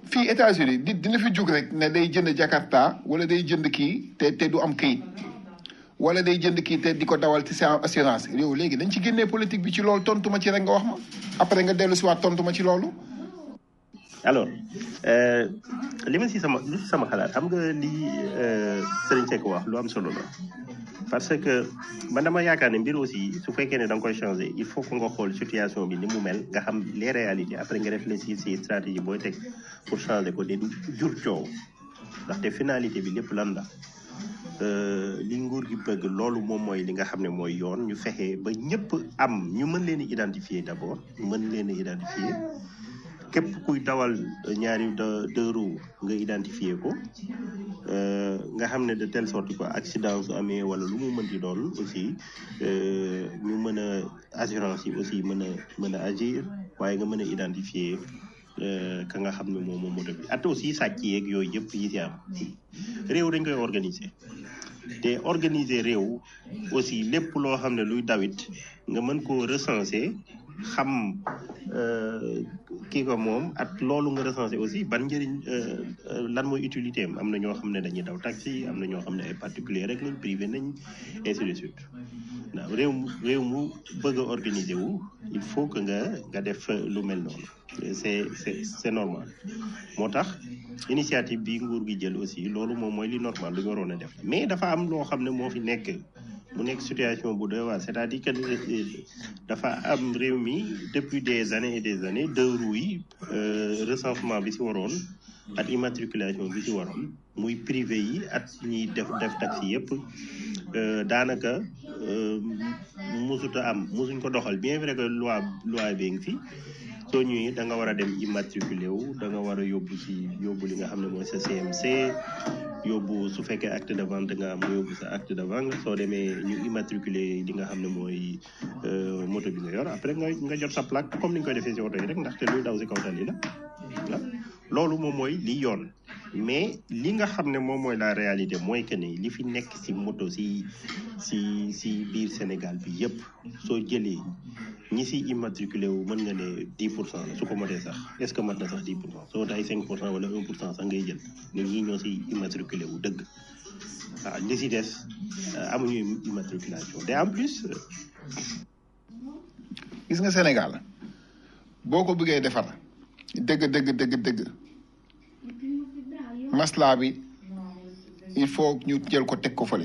fii États-Unis dina fi jug rek ne day jënd Jakarta wala day jënd kii te du am këyit wala day jënd kii te di ko dawal ci sa assurance yow léegi dañ ci génnee politique bi ci loolu tontu ma ci rek nga wax ma après nga dellu si waat tontu ma ci loolu. alors li ma si sama xalaat xam nga li Serigne Seck wax lu am solo la parce que man dama yaakaar ne mbir aussi su fekkee ne da nga koy changer il faut que nga xool situation bi ni mu mel nga xam les réalités après nga réfléchir si stratégie booy teg pour changer ko de jur coow ndaxte finalité bi lépp lan la li nguur gi bëgg loolu moom mooy li nga xam ne mooy yoon ñu fexe ba ñëpp am ñu mën leen a identifier d'abord mën leen a identifier képp kuy dawal ñaari deux roues nga identifier ko nga xam ne de telle sorte que accident su amee wala lu mu mënti doon aussi ñu mën a assurance yi aussi mën a agir waaye nga mën a identifier ka nga xam ne moom moto bi at aussi sàcc yeeg yooyu yëpp yi si am réew dañ koy organiser te organiser réew aussi lépp loo xam ne luy dawit nga mën koo recenser xam kii ko moom at loolu nga recensé aussi ban njëriñ lan mooy utilité am na ñoo xam ne dañuy daw taxi am na ñoo xam ne ay particulier rek lañ privé nañ ainsi de suite waaw réew mu bëgg a organiser wu il faut que nga def lu mel noonu c'est normal moo tax initiative bi nguur gi jël aussi loolu moom mooy li normal lu ñu waroon a def mais dafa am loo xam ne moo fi nekk mu nekk situation bu doy waar c'est-à-dire que dafa am réew mi depuis des années et des années deux roues yi recensement bi si waroon ak immatriculation bi si waroon muy privé yi ak ñiy def taxi yëpp daanaka musuñ ko doxal bien vrai que loi bi ngi fi soo ñëwee da nga war a dem immatriculé wu da nga war a yóbbu li nga xam ne mooy sa CMC yóbbu su fekkee acte de vente nga am nga yóbbu sa acte de vente soo demee ñu immatriculé li nga xam ne mooy moto bi nga yor après nga jot sa plaque comme ni nga koy defee si oto yi rek ndaxte luy daw si kaw tali la loolu moom mooy li yoon mais li nga xam ne moom mooy la réalité mooy que ne li fi nekk si moto si biir Sénégal bi yëpp soo jëlee ñi si immatriculé wu mën nga ne 10% la su ko motee sax est-ce que mat na sax 10% soo tay 5% wala 1% sax ngay jël ne ñii ñoo si immatriculé wu dëgg waaw li si des amuñu immatriculation te en plus gis nga Sénégal boo ko bëggee defar dëgg masla bi il faut ñu jël ko teg ko fële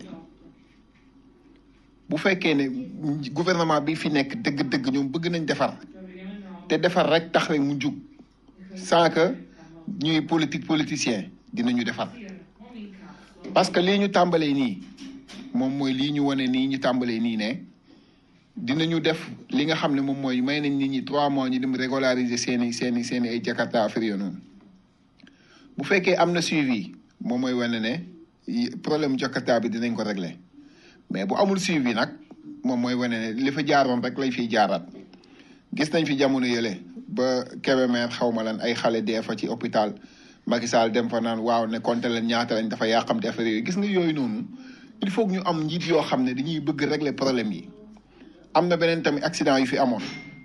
bu fekkee ne gouvernement bi fi nekk dëgg ñoom bëgg nañ defar te defar rek tax rek mu jug sans que ñuy politicien dinañu defar parce que lii ñu tàmbalee nii moom mooy lii ñu wane nii ñu tàmbalee nii ne dinañu def li nga xam ne moom mooy may nañ nit ñi 3 mois ñu dem régulariser seeni ay Jakarta affaire yoo noonu bu fekkee am na suivi moom mooy wane ne problème Jakarta bi dinañ ko régler mais bu amul suivi nag moom mooy wane ne li fa jaaroon rek lay fiy jaaraat gis nañ fi jamono yële ba Kébémer xaw ma lan ay xale dee fa ci hôpital Macky Sall dem fa naan waaw ne compter leen ñaata lañ dafa yàqamte affaire yooyu gis nga yooyu noonu il faut que ñu am njiit yoo xam ne dañuy bëgg régler problème yi. am na beneen tamit accident yu fi amoon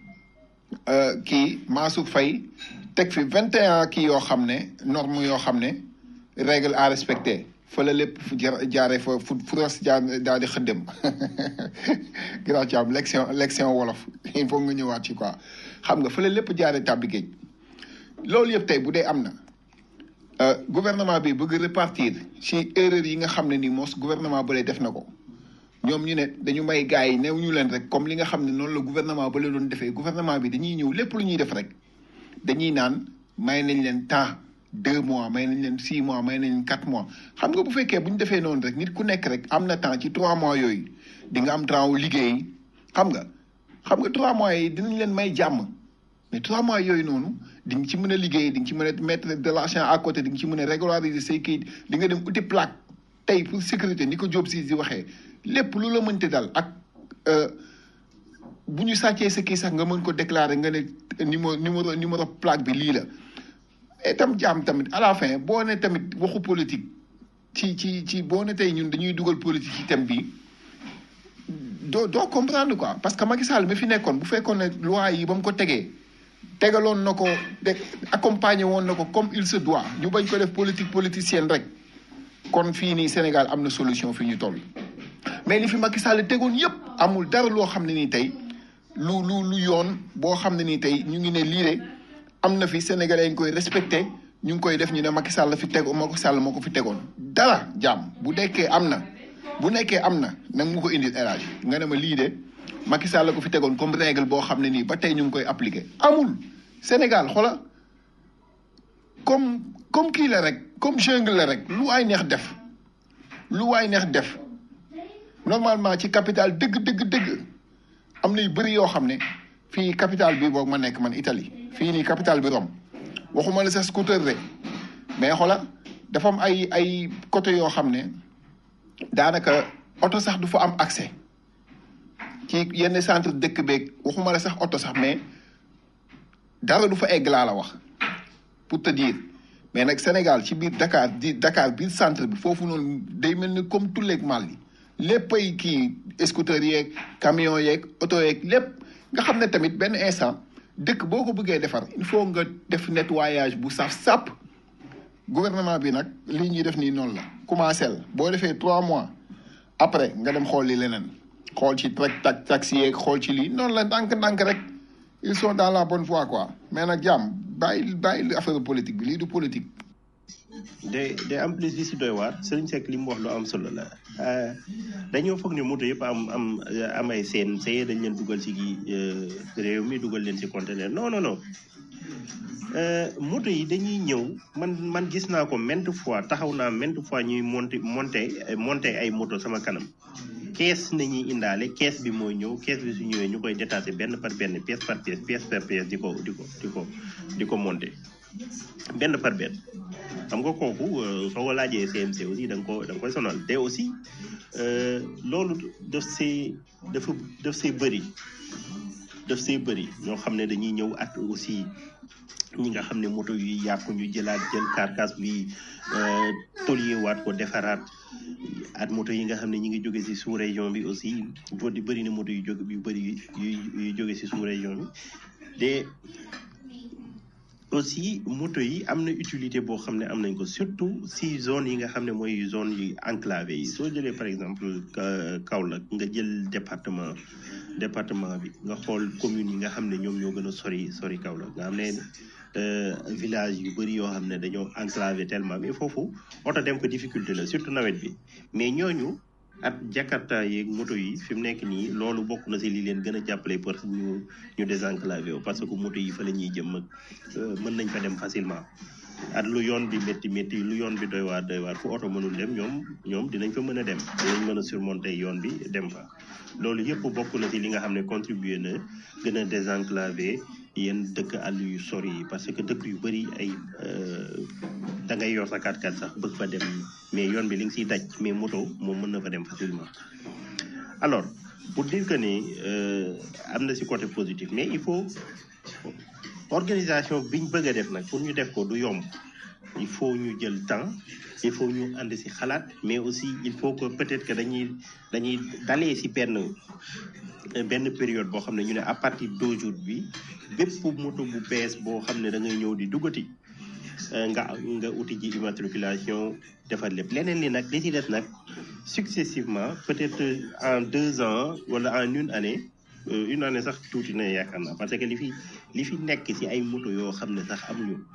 kii Mansour Faye teg fi 21 kii yoo xam ne norme yoo xam ne règle à respecter fa la lépp fu jaaree fa fu ras jaar daal di xëddem ginnaaw ci am lection wolof il faut nga ñëwaat ci quoi xam nga fa la lépp jaaree tàbbi géej loolu yëpp tey bu dee am na gouvernement bi bëgg repartir ci erreur yi nga xam ne ni mos gouvernement ba lay def na ko ñoom ñu ne dañu may gars yi new ñu leen rek comme li nga xam ne noonu la gouvernement ba la doon defee gouvernement bi dañuy ñëw lépp lu ñuy def rek dañuy naan may nañ leen temps 2 mois may nañ leen 6 mois may nañ leen 4 mois xam nga bu fekkee bu ñu defee noonu rek nit ku nekk rek am na temps ci 3 mois yooyu di nga am temps wu liggéey xam nga 3 mois yi dinañ leen may jàmm mais 3 mois yooyu noonu di nga ci mën a liggéey di nga ci mën a mettre de l'argent à côté di nga ci mën a régulariser say kayit di nga dem uti plaque tey pour sécurité ni ko Diop si di waxee lépp lu la mënte dal ak bu ñu sàccee sa kii sax nga mën ko déclarer nga ne numéro plaque bi lii la et tam jaam tamit à la fin boo ne tamit waxu politique ci boo ne tey ñun dañuy dugal politique ci thème bi doo comprendre quoi parce que Macky Sall mi fi nekkoon bu fekkoon ne loi yi ba mu ko tegee tegaloon na ko de accompagner woon na ko comme il se doit ñu bañ ko def politique politicienne rek kon fii nii Sénégal am na solution fi ñu toll mais li fi Macky Sall tegoon yëpp amul dara loo xam ne nii tey lu yoon boo xam ne nii tey ñu ngi ne lii de am na fi Sénégalais yi ngi koy respecté ñu ngi koy def ñu ne Macky Sall fi teg Macky Sall moo ko fi tegoon dara jàmm bu nekkee am na nag mu ko indil érage nga ne ma lii de Macky Sall la ko fi tegoon comme règle boo xam ne nii ba tey ñu ngi koy appliqué amul Sénégal xola comme kii la rek comme jungle la rek lu waay neex def normalement ci capital dëgg am na yu bëri yoo xam ne fii capital bi boog ma nekk man Italie fii nii capital bi Rome waxuma la sax scooter rek mais xola dafa am ay côté yoo xam ne daanaka oto sax du fa am accès ci yenn centre dëkk beeg waxuma la sax oto sax mais dara du fa egg laa la wax pour te dire mais nag Sénégal ci biir Dakar biir centre bi foofu noonu day mel ni comme tulleeg mal yi léppay kii scooter yeeg camion yeeg oto yeeg lépp nga xam ne tamit benn instant dëkk boo ko bëggee defar il faut nga def nettoyage bu saf-sàpp gouvernement bi nag lii ñuy def nii noonu la commencé la boo defee 3 mois après nga dem xool li leneen xool ci taxi yeeg xool ci lii noonu la ndànk-ndànk rek ils sont dans la bonne voie quoi mais nag jàmm bàyyi affaire politique bi lii du politique. de en plus li si doy waar Serigne Seck li mu wax lu am solo la dañoo foog ne moto yëpp am ay CNC dañ leen dugal ci réew mi dugal leen ci conteneur non moto yi dañuy ñëw man gis naa ko maintes fois taxaw naa maintes fois ñuy monter ay moto sama kanam kees nañuy indaale kees bi mooy ñëw kees bi su ñëwee ñu koy détaché benn par benn pièce par pièce di ko monter benn par benn xam nga kooku soo ko laajee CMC aussi da nga koy sonal te aussi loolu daf see bëri ñoo xam ne dañuy ñëw ak aussi ñi nga xam ne moto yu yàqu ñu jël carcasse bi tôlier waat ko defaraat at moto yi nga xam ne ñi ngi jóge ci sous région bi aussi boo di bëri na moto yu jóge ci sous région bi te aussi moto yi am na utilité boo xam ne am nañ ko surtout si zone yi nga xam ne mooy zone yu enclavé yi soo jëlee par exemple Kaolack nga jël département bi nga xool commune yi nga xam ne ñoom ñoo gën a sori Kaolack nga xam ne village yu bëri yoo xam ne dañoo enclavé tellement mais foofu oto dem ko difficulté la surtout nawet bi mais ñooñu ak Jakarta yeeg moto yi fi mu nekk nii loolu bokk na si li leen gën a jàppale pour ñu désenclavé parce que moto yi fa la ñuy jëm ak mën nañ fa dem facilement at lu yoon bi métti lu yoon bi doy waar fu oto mënul dem ñoom dinañ fa mën a dem dinañ mën a surmonter yoon bi dem fa loolu yëpp bokk na si li nga xam ne contribué na gën a désenclavé yenn dëkk àll yu sori yi parce que dëkk yu bëri ay da ngay yor sa 4x4 sax bëgg fa dem mais yoon bi li nga siy daj mais moto moom mën na fa dem facilement alors pour dire que ni am na si côté positif mais il faut organisation biñ bëgg a def nag pour ñu def ko du yomb il faut ñu jël temps il faut ñu ànd si xalaat mais aussi il faut que peut-être que dañuy dalee si benn période boo xam ne ñu ne à partir d'aujourd'hui bépp moto bu bees boo xam ne da ngay ñëw di duggati nga uti ji immatriculation defar lépp leneen li nag li ci des nag successivement peut-être en 2 ans wala en une année sax tuuti na yaakaar naa parce que li fi nekk ci ay moto yoo xam ne sax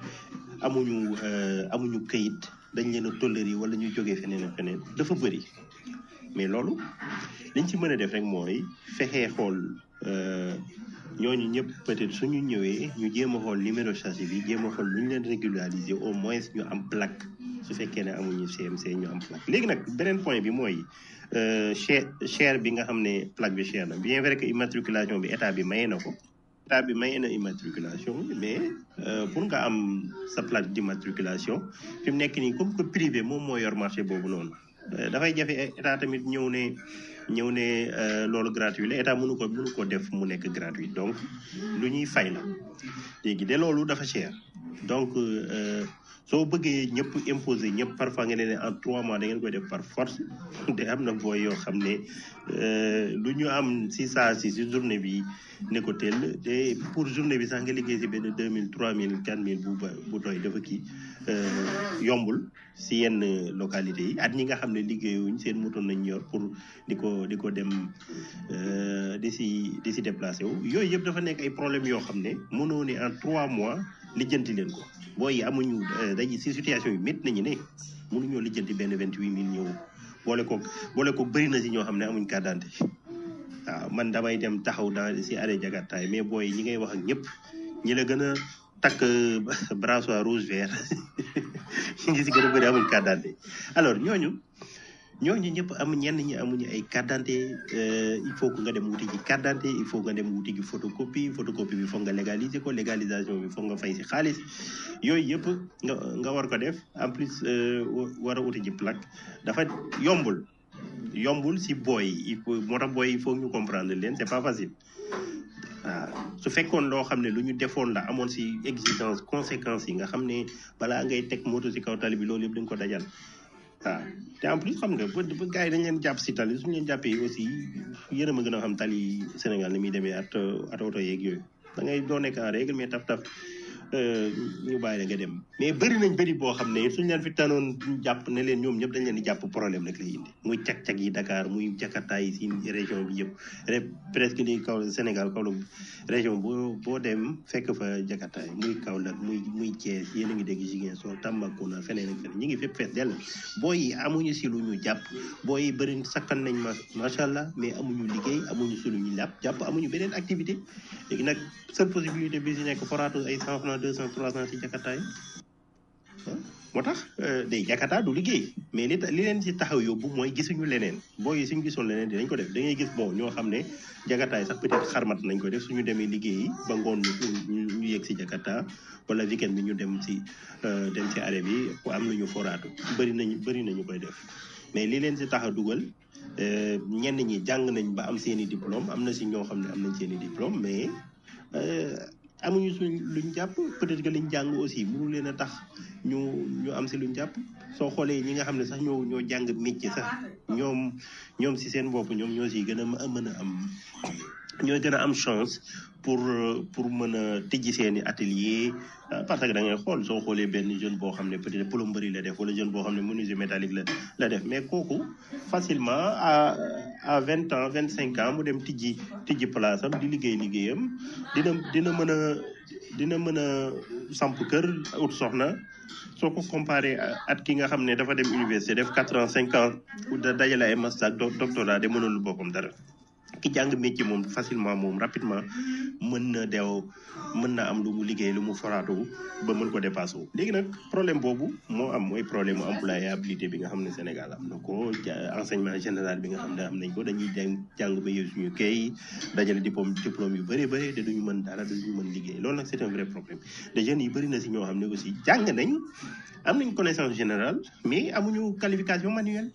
amuñu këyit dañ leen a toléré wala ñu jógee feneen ak feneen dafa bëri mais loolu liñ ci mën a def rek mooy fexee xool ñooñu ñëpp peut-être suñu ñëwee ñu jéem a xool numéro châssis bi jéem a xool lu ñu leen régulariser au moins ñu am plaque su fekkee ne amuñu CMC ñu am plaque léegi nag beneen point bi mooy cher bi nga xam ne plaque bi cher na bien vrai que immatriculation bi état bi maye na ko état bi maye na immatriculation mais pour nga am sa plaque d'immatriculation fi mu nekk nii comme que privé moom moo yor marché boobu noonu dafay jafe état tamit ñëw ne loolu gratuit la état mënu ko def mu nekk gratuit donc lu ñuy fay la léegi de loolu dafa cher donc soo bëggee ñëpp imposer ñëpp parfois nga ne en 3 mois da ngeen koy def par force te am na booy yoo xam ne lu ñu am si saa si journée bi ne ko teel te pour journée bi sax nga liggéey si benn 2000 3000 4000 bu doy dafa kii yombul si yenn localités yi at ñi nga xam ne liggéeyuñ seen moto nañ yor pour di ko dem di si déplacé wu yooyu yëpp dafa nekk ay problèmes yoo xam ne mënoo ne en 3 mois lijjanti leen ko booy yi amuñu dañuy si situation yu métti nañu ne mënuñoo lijjanti benn 28000 ñëw boole ko bëri na si ñoo xam ne amuñ carte d'identité waaw man damay dem taxaw dans si arrêt Jakartaay mais booy ñi ngay wax ak ñëpp ñi la gën a takk bracelet rouge vert ñu ngi si gën a bëri amuñ carte d'identité alors ñooñu ñëpp ñenn ñi amuñu ay carte d'identité il faut que nga dem wuti ji carte d'identité il faut nga dem wuti ji photocopie bi foog nga légaliser ko légalisation bi foog nga fay si xaalis yooyu yëpp nga war ko def en plus war a wuti ji plaque dafa yombul si booy il faut moo tax booy il faut ñu comprendre leen c'est pas facile waaw su fekkoon loo xam ne lu ñu defoon la amoon si exigence conséquences yi nga xam ne balaa ngay teg moto si kaw tali bi loolu yëpp dañ ko dajal waaw te en plus xam nga ba gars yi dañ leen jàpp si tali suñu leen jàppee aussi yéen a ma gën a xam tali Sénégal ni muy demee at oto yeeg yooyu da ngay doo nekk en règle mais taf ñu bàyyi la nga dem mais bëri boo xam ne suñu leen fi tanoon jàpp ne leen ñoom ñëpp dañ leen di jàpp problème rek lay indi muy cag-cag yi Dakar muy Jakarta yi si région bi yëpp presque li kaw Sénégal kaw la région boo dem fekk fa Jakarta yi muy Kaolack muy Thiès yéen a ngi dégg Ziguinchor Tambacounda feneen ak feneen ñi ngi fépp fees dell booy yi amuñu si lu ñu jàpp booy yi bëri sakkan nañ macha allah mais amuñu liggéey amuñu si lu ñu jàpp amuñu beneen activité léegi nag seule possibilité bi si nekk foraatu ay 100 francs 200 300 si Jakarta yi moo tax day Jakarta du liggéey mais li leen si taxaw yóbbu mooy gisuñu leneen booy yi suñu gisoon leneen dinañ ko def da ngay gis bon ñoo xam ne Jakarta yi sax peut-être xarmat nañ ko def suñu demee liggéey ba ngoon ñu yegg si Jakarta wala weekend bi ñu dem si arrêt bi am nañu foraatu bëri nañu koy def mais li leen si tax a dugal ñenn ñi jàng nañ ba am seen i diplôme am na si ñoo xam ne am nañ seen i diplôme mais amuñu luñ jàpp peut-être que liñ jàng aussi mënu leen a tax ñu am si luñ jàpp soo xoolee ñi nga xam ne sax ñoo jàng métier sax ñoom si seen bopp ñoom ñoo si gën a mën a am ñoo gën a am chance pour mën a tijji seen i atelier parce que da ngay xool soo xoolee benn jeune boo xam ne peut-être plomberie la def wala jeune boo xam ne menuisier métallique la def mais kooku facilement à 20 ans 25 ans mu dem tijji place am di liggéeyam dina mën a samp kër ut soxna soo ko comparé at ki nga xam ne dafa dem université def 4 ans 5 ans dajale ay master ak doctorat de mënul boppam dara ki jàng métier moom facilement moom rapidement mën na am lu mu liggéey lu mu foraatu ba mën ko dépassé wu léegi nag problème boobu moo am mooy problème mu employabilité bi nga xam ne Sénégal am na ko enseignement général bi nga xam ne am nañ ko dañuy jàng ba yow suñu kay dajale diplôme yu bëri te duñu mën dara duñu mën liggéey loolu nag c'est un vrai problème de jeunes yi bëri na si ñoo xam ne aussi jàng nañ am nañ connaissance générale mais amuñu qualification manuelle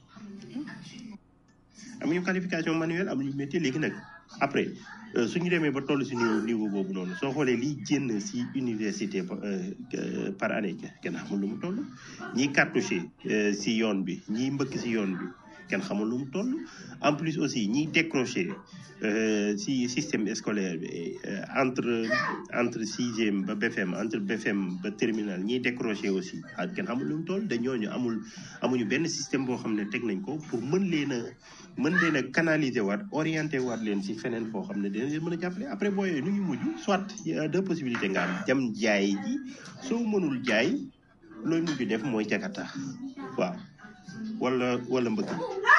amuñu métier léegi nag après suñu demee ba toll si niveau boobu noonu soo xoolee liy génn si université par année kenn xamul lu mu toll ñiy cartouché si yoon bi ñiy mbëkk si yoon bi kenn xamul lu mu toll en plus aussi ñiy décroché si système scolaire bi entre sixième ba BFM entre BFM ba terminal ñiy décroché aussi kenn xamul lu mu toll de ñooñu amuñu benn système boo xam ne teg nañ ko pour mën leen a canaliser waat orienté waat leen si feneen foo xam ne dina leen mën a jàppale après boo yooyu nu ñu mujj soit deux possibilités nga am jam jaay ji soo mënul jaay looy mujj def mooy Jakarta waaw wala mbëkk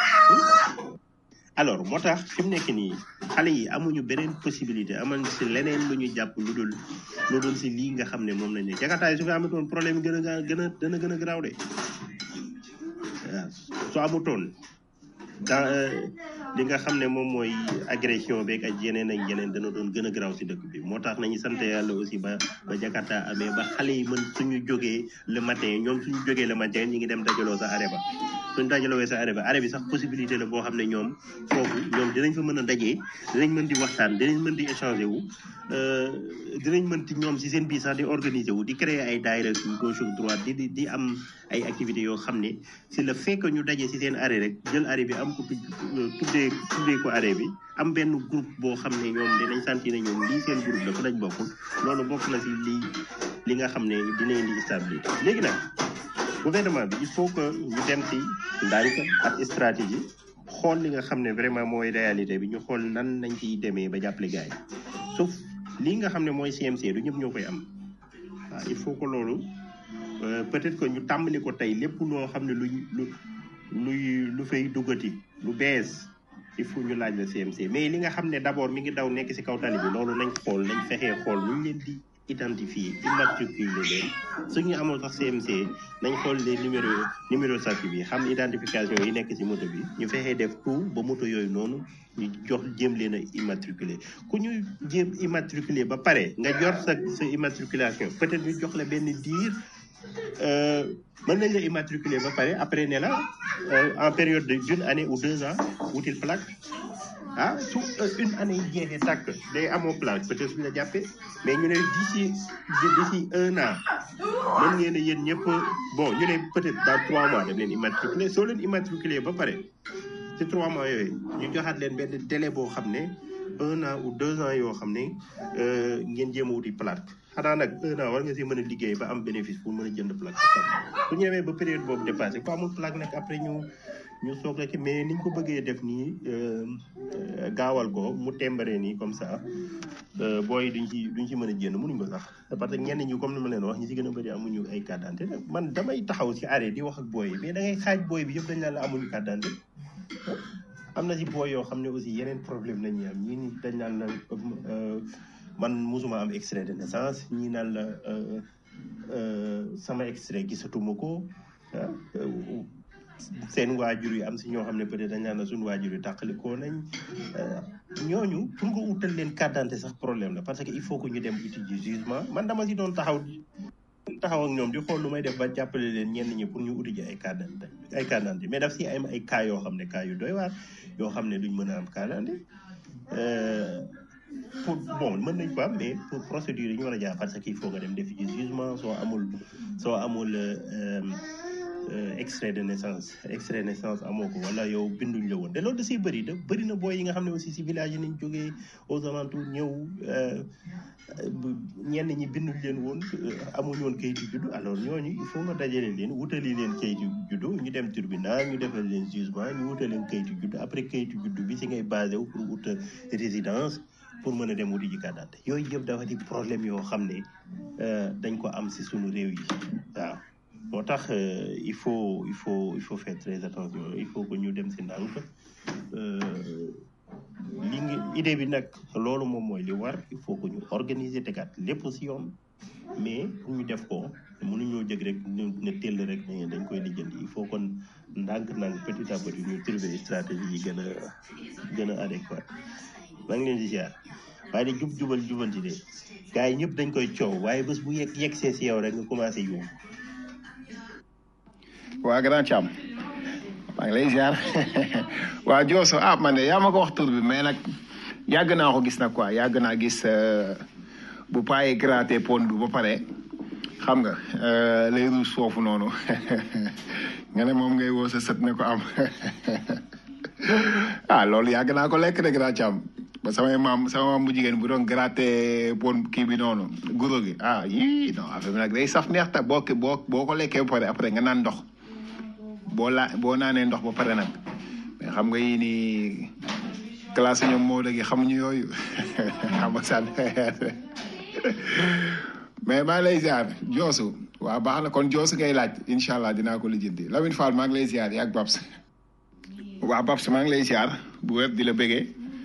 alors moo tax fi mu nekk nii xale yi amuñu beneen possibilité amal si leneen lu ñu jàpp lu dul si lii nga xam ne moom lañ ne Jakarta yi su fi amatoon problème yi dana gën a garaaw de waaw soo amutoon dans li nga xam ne moom mooy agression beeg ak yeneen dana doon gën a garaaw si dëkk bi moo tax nañu sant yàlla aussi ba Jakarta amee ba xale yi mën suñu jógee le matin ñi ngi dem dajaloo sa arrêt ba suñ dajaloo sa arrêt bi sax possibilité la boo xam ne ñoom foofu ñoom dinañ fa mën a dajee dinañ mën di waxtaan dinañ mën di échanger wu dinañ mën ti ñoom si seen biir sax di organiser wu di créer ay daayira gauche ak droite di am ay activités yoo xam ne c'est le fait que ñu daje si seen arrêt rek jël arrêt bi am ko tuddee ko arrêt bi am benn groupe boo xam ne ñoom dinañ sentir ne ñoom lii seen groupe la fa lañ bokkul loolu bokk na si li nga xam ne dina indi stabilité léegi nag gouvernement bi il faut que ñu dem si ndànk ak stratégie xool li nga xam ne vraiment mooy réalité bi ñu xool nan lañ ciy demee ba jàppale gars yi sauf lii nga xam ne mooy CMC du ñëpp ñoo koy am waaw il faut que loolu peut-être que ñu tàmbali ko tey lépp loo xam ne lu fay duggati lu bees il faut ñu laaj la CMC mais li nga xam ne d'abord mi ngi daw nekk ci kaw tali bi loolu nañ fexee xool ñu leen di identifier immatriculer leen suñu amul sax CMC nañ xool les numéro circuit bi xam identification yi nekk ci moto bi ñu fexee def tout ba moto yooyu noonu ñu jéem leen a immatriculer ku ñu jéem immatriculer ba pare nga jor sa immatriculation peut-être ñu jox la benn diir mën nañ la immatriculer ba pare après ne la en période d'une année ou 2 ans wutil plaque su une année yi jeexee tàkk day amoo plaque peut-être suñu la jàppee mais ñu ne d'ici 1 an mën ngeen a yéen ñëpp bon ñu ne peut-être dans 3 mois daf leen immatriculer soo leen immatriculer ba pare ci 3 mois yooyu ñu joxaat leen benn délai boo xam ne 1 an ou 2 ans yoo xam ne ngeen jéem a wuti plaque xanaa nag 1 an war nga si mën a liggéey ba am bénéfice pour mën a jënd plaque su ñëwee ba période boobu dépassé ku amul plaque nag après ñu soog rek mais niñ ko bëggee def nii gaawal ko mu tembaree nii comme ça booy duñ ci mën a jënd mënuñ ko sax parce que ñenn ñi comme ni ma leen wax ñi si gën a bëri amuñu ay carte d'identité man damay taxaw si arrêt di wax ak booy mais da ngay xaaj booy bi yëpp dañ naan la amuñu carte d'identité am na si booy yoo xam ne aussi yeneen problème nañuy am ñii dañ naan la man musuma am extrait de naissance ñii naan la sama extrait gisatuma ko seen waajur yi am si ñoo xam ne peut-être dañ naan la suñu waajur yi tàqalikoo nañ ñooñu pour nga utal leen carte d'identité sax problème la parce que il faut que ñu dem étudier jugement man dama si doon taxaw ak ñoom di xool lu may def ba jàppale leen ñenn ñi pour ñu uti ji ay carte d'identité mais daf si am ay cas yoo xam ne cas yu doy waar yoo xam ne duñ mën a am carte d'identité pour bon mën nañ ko am mais pour procédure yi ñu war a jaar parce que il faut nga dem def ci jugement soo amul extrait de naissance amoo ko wala yow binduñ la woon te loolu da siy bëri na booy yi nga xam ne aussi si village yi nañ jógee aux alentours ñëw ñenn ñi binduñ leen woon amuñu woon kayitu juddu alors ñooñu il faut nga dajale leen wutali leen kayitu juddu ñu dem tribunal ñu defal leen jugement ñu wutal leen kayitu juddu après kayitu juddu bi si ngay basé wu pour wut résidence pour mën a dem wuti ji carte d'identité yooyu yëpp dafa di problème yoo xam ne dañ ko am si sunu réew yi waaw moo tax il faut faire très attention il faut que ñu dem si ndànk idée bi nag loolu moom mooy li war il faut que ñu organiser tegaat lépp si yoon mais pour ñu def ko mënuñoo jëg rek ne teel rek ne dañ koy lijjanti il faut kon ndànk petit à petit ñu trouver stratégie yi gën a adéquate maa ngi leen di ziar waaye de jubanti de gars yi ñëpp dañ koy coow waaye bés bu yegg see si yow rek nga commencé yóbbu. waa grand Thiam maa ngi lay ziar waa Jooso man de yaa ma ko wax tur bi mais nag yàgg naa ko gis nag quoi yàgg naa gis bu paayee gratter pont bi ba pare xam nga lay ruus foofu noonu nga ne moom ngay woo sa sët ne ko am loolu yàgg naa ko lekk de grand Thiam ba sama maam bu jigéen bu doon gratter pont kii bi noonu guro gi yii non affaire bi nag day saf neex ta boo ko lekkee ba pare après nga naan ndox boo naanee ndox ba pare nag mais xam nga yii nii classe ñoom moo dëgg xamuñu yooyu xam nga sànni mais maa ngi lay ziar Joosu waaw baax na kon Joosu ngay laaj incha allah dinaa ko lijjanti Lamine Fall maa ngi lay ziar yaa ak Babs waaw Babs maa ngi lay ziar bu wér di la bëggee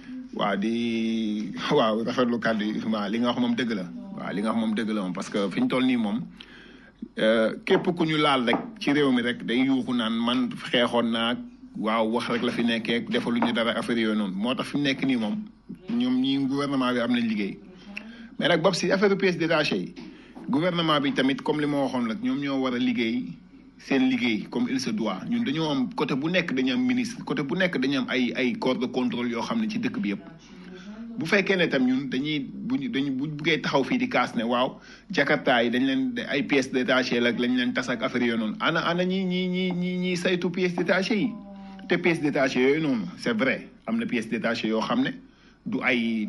waaw rafetlu kàddu yi li nga wax moom dëgg la moom parce que fi ñu toll nii moom képp ku ñu laal rek ci réew mi rek day yuuxu naan man xeexoon naa waaw wax rek la fi nekkee defaluñu dara affaire yooyu noonu moo tax fi mu nekk nii moom ñoom ñi gouvernement bi am nañ liggéey mais nag bopp si affaire pièces détachées yi gouvernement bi tamit comme li ma waxoon rek ñoom ñoo war a liggéey seen liggéey comme il se doit ñun dañoo am côté bu nekk dañu am ministre côté bu nekk dañu am ay corps de contrôle yoo xam ne ci dëkk bi yëpp bu fekkee ne tam ñun bu buggee taxaw fii di kaas ne waaw jakarta yi dañ leen ay pièces détachées la lañ leen tas ak affaire yooyu noonu ana ñi saytu pièces détachées yi te pièces détachées yooyu noonu c'est vrai am na pièces détachées yoo xam ne du ay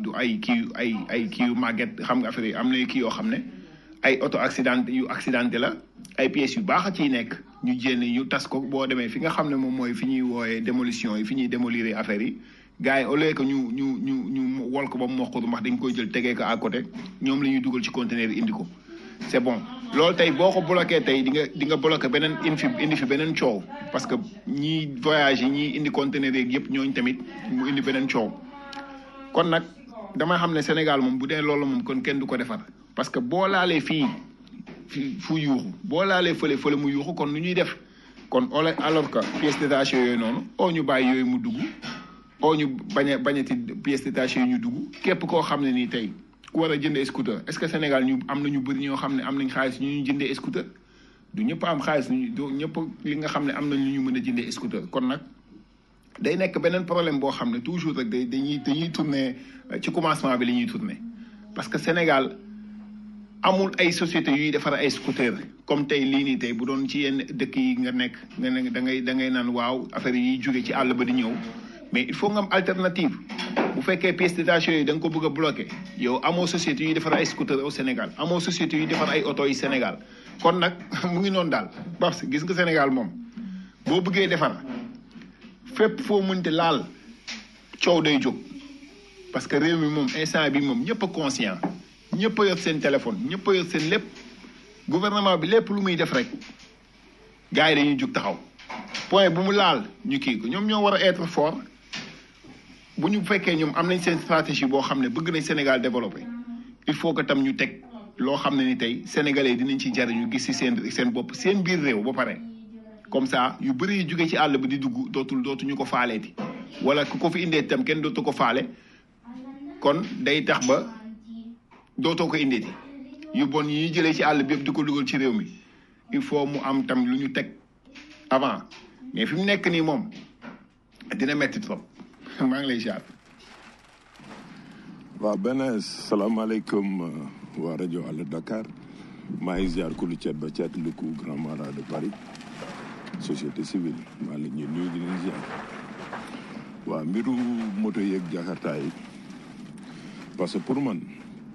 kii yu màgget xam nga affaire yi am na kii yoo xam ne ay auto accidenté la ay pièces yu baax a ciy nekk ñu jénn ñu tas ko boo demee fi nga xam ne moom mooy fi ñuy wooyee démolition yi fi ñuy démolir affaire yi gars yi au lieu que ñu wol ko ba mu mokk ndax dañ koy jël tegee ko à côté ñoom la ñuy dugal ci conteneur yi indi ko c'est bon loolu tey boo ko bloqué tey di nga bloqué beneen indi fi beneen coow parce que ñii voyage yi ñii indi conteneur yeeg yëpp ñooñu tamit mu indi beneen coow kon nag damay xam ne Sénégal moom bu dee loolu moom kon kenn du ko defar parce que boo laalee fii fu yuuxu boo laalee fële mu yuuxu kon nu ñuy def kon alors que pièces détachées yooyu noonu ñu bàyyi yooyu mu dugg ñu bañati pièces détachées yi ñu dugg képp koo xam ne nii tey ku war a jëndee scooter est-ce que Sénégal am na ñu bëri ñoo xam ne am nañ xaalis ñu jëndee scooter du ñëpp am xaalis du ñëpp li nga xam ne am nañ lu ñu mën a jëndee scooter kon nag day nekk beneen problème boo xam ne toujours rek dañuy tourner ci commencement bi la ñuy tourner parce que Sénégal amul ay sociétés yuy defar ay scooter comme tey lii nii tey bu doon ci yenn dëkk yi nga nekk nga ne da ngay naan waaw affaire yi jóge ci àll ba di ñëw mais il faut nga am alternative bu fekkee pièces détachées yooyu da nga ko bëgg a bloqué yow amoo société yuy defar ay scooter au Sénégal amoo société yuy defar ay oto yi Sénégal kon nag mu ngi noonu daal parce que gis nga Sénégal moom boo bëggee defar fépp foo mënte laal coow day jóg parce que réew mi moom instant bi moom ñëpp a conscient ñëpp a yor seen téléphone ñëpp a yor seen lépp gouvernement bi lépp lu muy def rek gars yi dañuy jóg taxaw point bu mu laal ñu kii ko ñoom ñoo war a être fort bu ñu fekkee ñoom am nañ seen stratégie boo xam ne bëgg nañ Sénégal développé il faut que tam ñu teg loo xam ne ni tey sénégalais dinañ ci jariñu gis ci seen bopp seen biir réew ba pare comme ça yu bëri yu jóge ci àll bi di dugg dootuñu ko faaleeti wala ku ko fi indee tam kenn dootu ko faale kon day tax ba dootoo ko indeeti yu bon yi ñuy jëlee ci àll bi yëpp di ko dugal ci réew mi il faut mu am tam lu ñu teg avant mais fi mu nekk nii moom dina metti trop maa ngi lay jaar. waaw benn salaamaaleykum waa rajo Allo Dakar maa ngi ziar ku lu cet ba cet lu ku grand marat de Paris société civile maa ngi leen nuyu di leen ziar waaw mbiru moto yeeg jakarta yi parce que pour man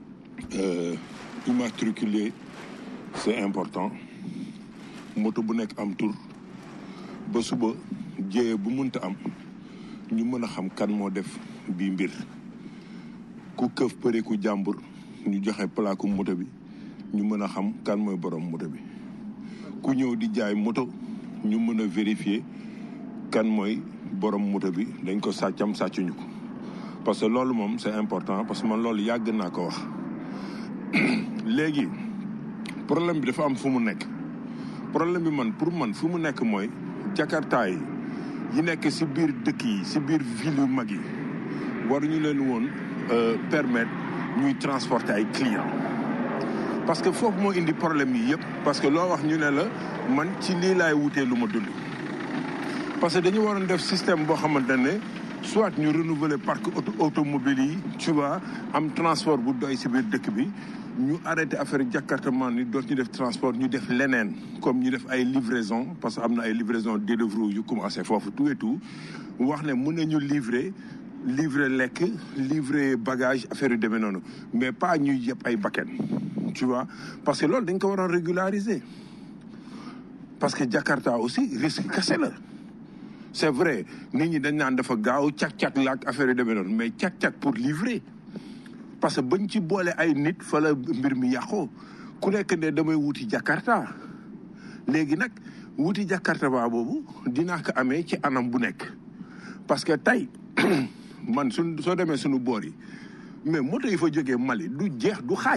immatriculé c'est important moto bu nekk am tur ba suba jéye bu mënta am ñu mën a xam kan moo def bii mbir ku këf përe ku jàmbur ñu joxe plaque moto bi ñu mën a xam kan mooy borom moto bi ku ñëw di jaay moto ñu mën a vérifier kan mooy borom moto bi dañ ko sàccam sàccuñu ko parce que loolu moom c'est important parce que man loolu yàgg naa ko wax léegi problème bi dafa am fu mu nekk problème bi pour man fu mu nekk mooy jakarta yi nekk ci biir dëkk yi ci biir ville yu mag yi waruñu leen woon permettre ñuy transporter ay clients parce que foofu moo indi problème yi yëpp parce que loo wax ñu ne la man ci lii laay wutee lu ma dund parce que dañu waroon def système boo xamante ne soit ñu renouveler parc automobile yi tu vois am transport bu doy ci biir dëkk bi ñu arrêté affaire jakartaman ni doot ñu def transport ñu def leneen comme ñu def ay livraison parce que am na ay livraison Deliveroo yu commencé foofu tout et tout wax ne mën nañu livrer lekk livrer bagage affaire yu demee noonu mais pas ñuy yëpp ay bakken tu vois parce que loolu dañ ko war a régulariser parce que Jakarta aussi risque kese la c'est vrai nit ñi dañ naan dafa gaaw cak-cak laak affaire yu demee noonu mais cak-cak pour livrer parce que bañ ci boole ay nit fa la mbir mi yàqoo ku nekk ne damay wuti Jakarta léegi nag wuti Jakarta ba boobu dinaa ko amee ci anam bu nekk parce que tey man soo demee suñu boor yi mais moto yi fa jógee Mali du jeex du xaaj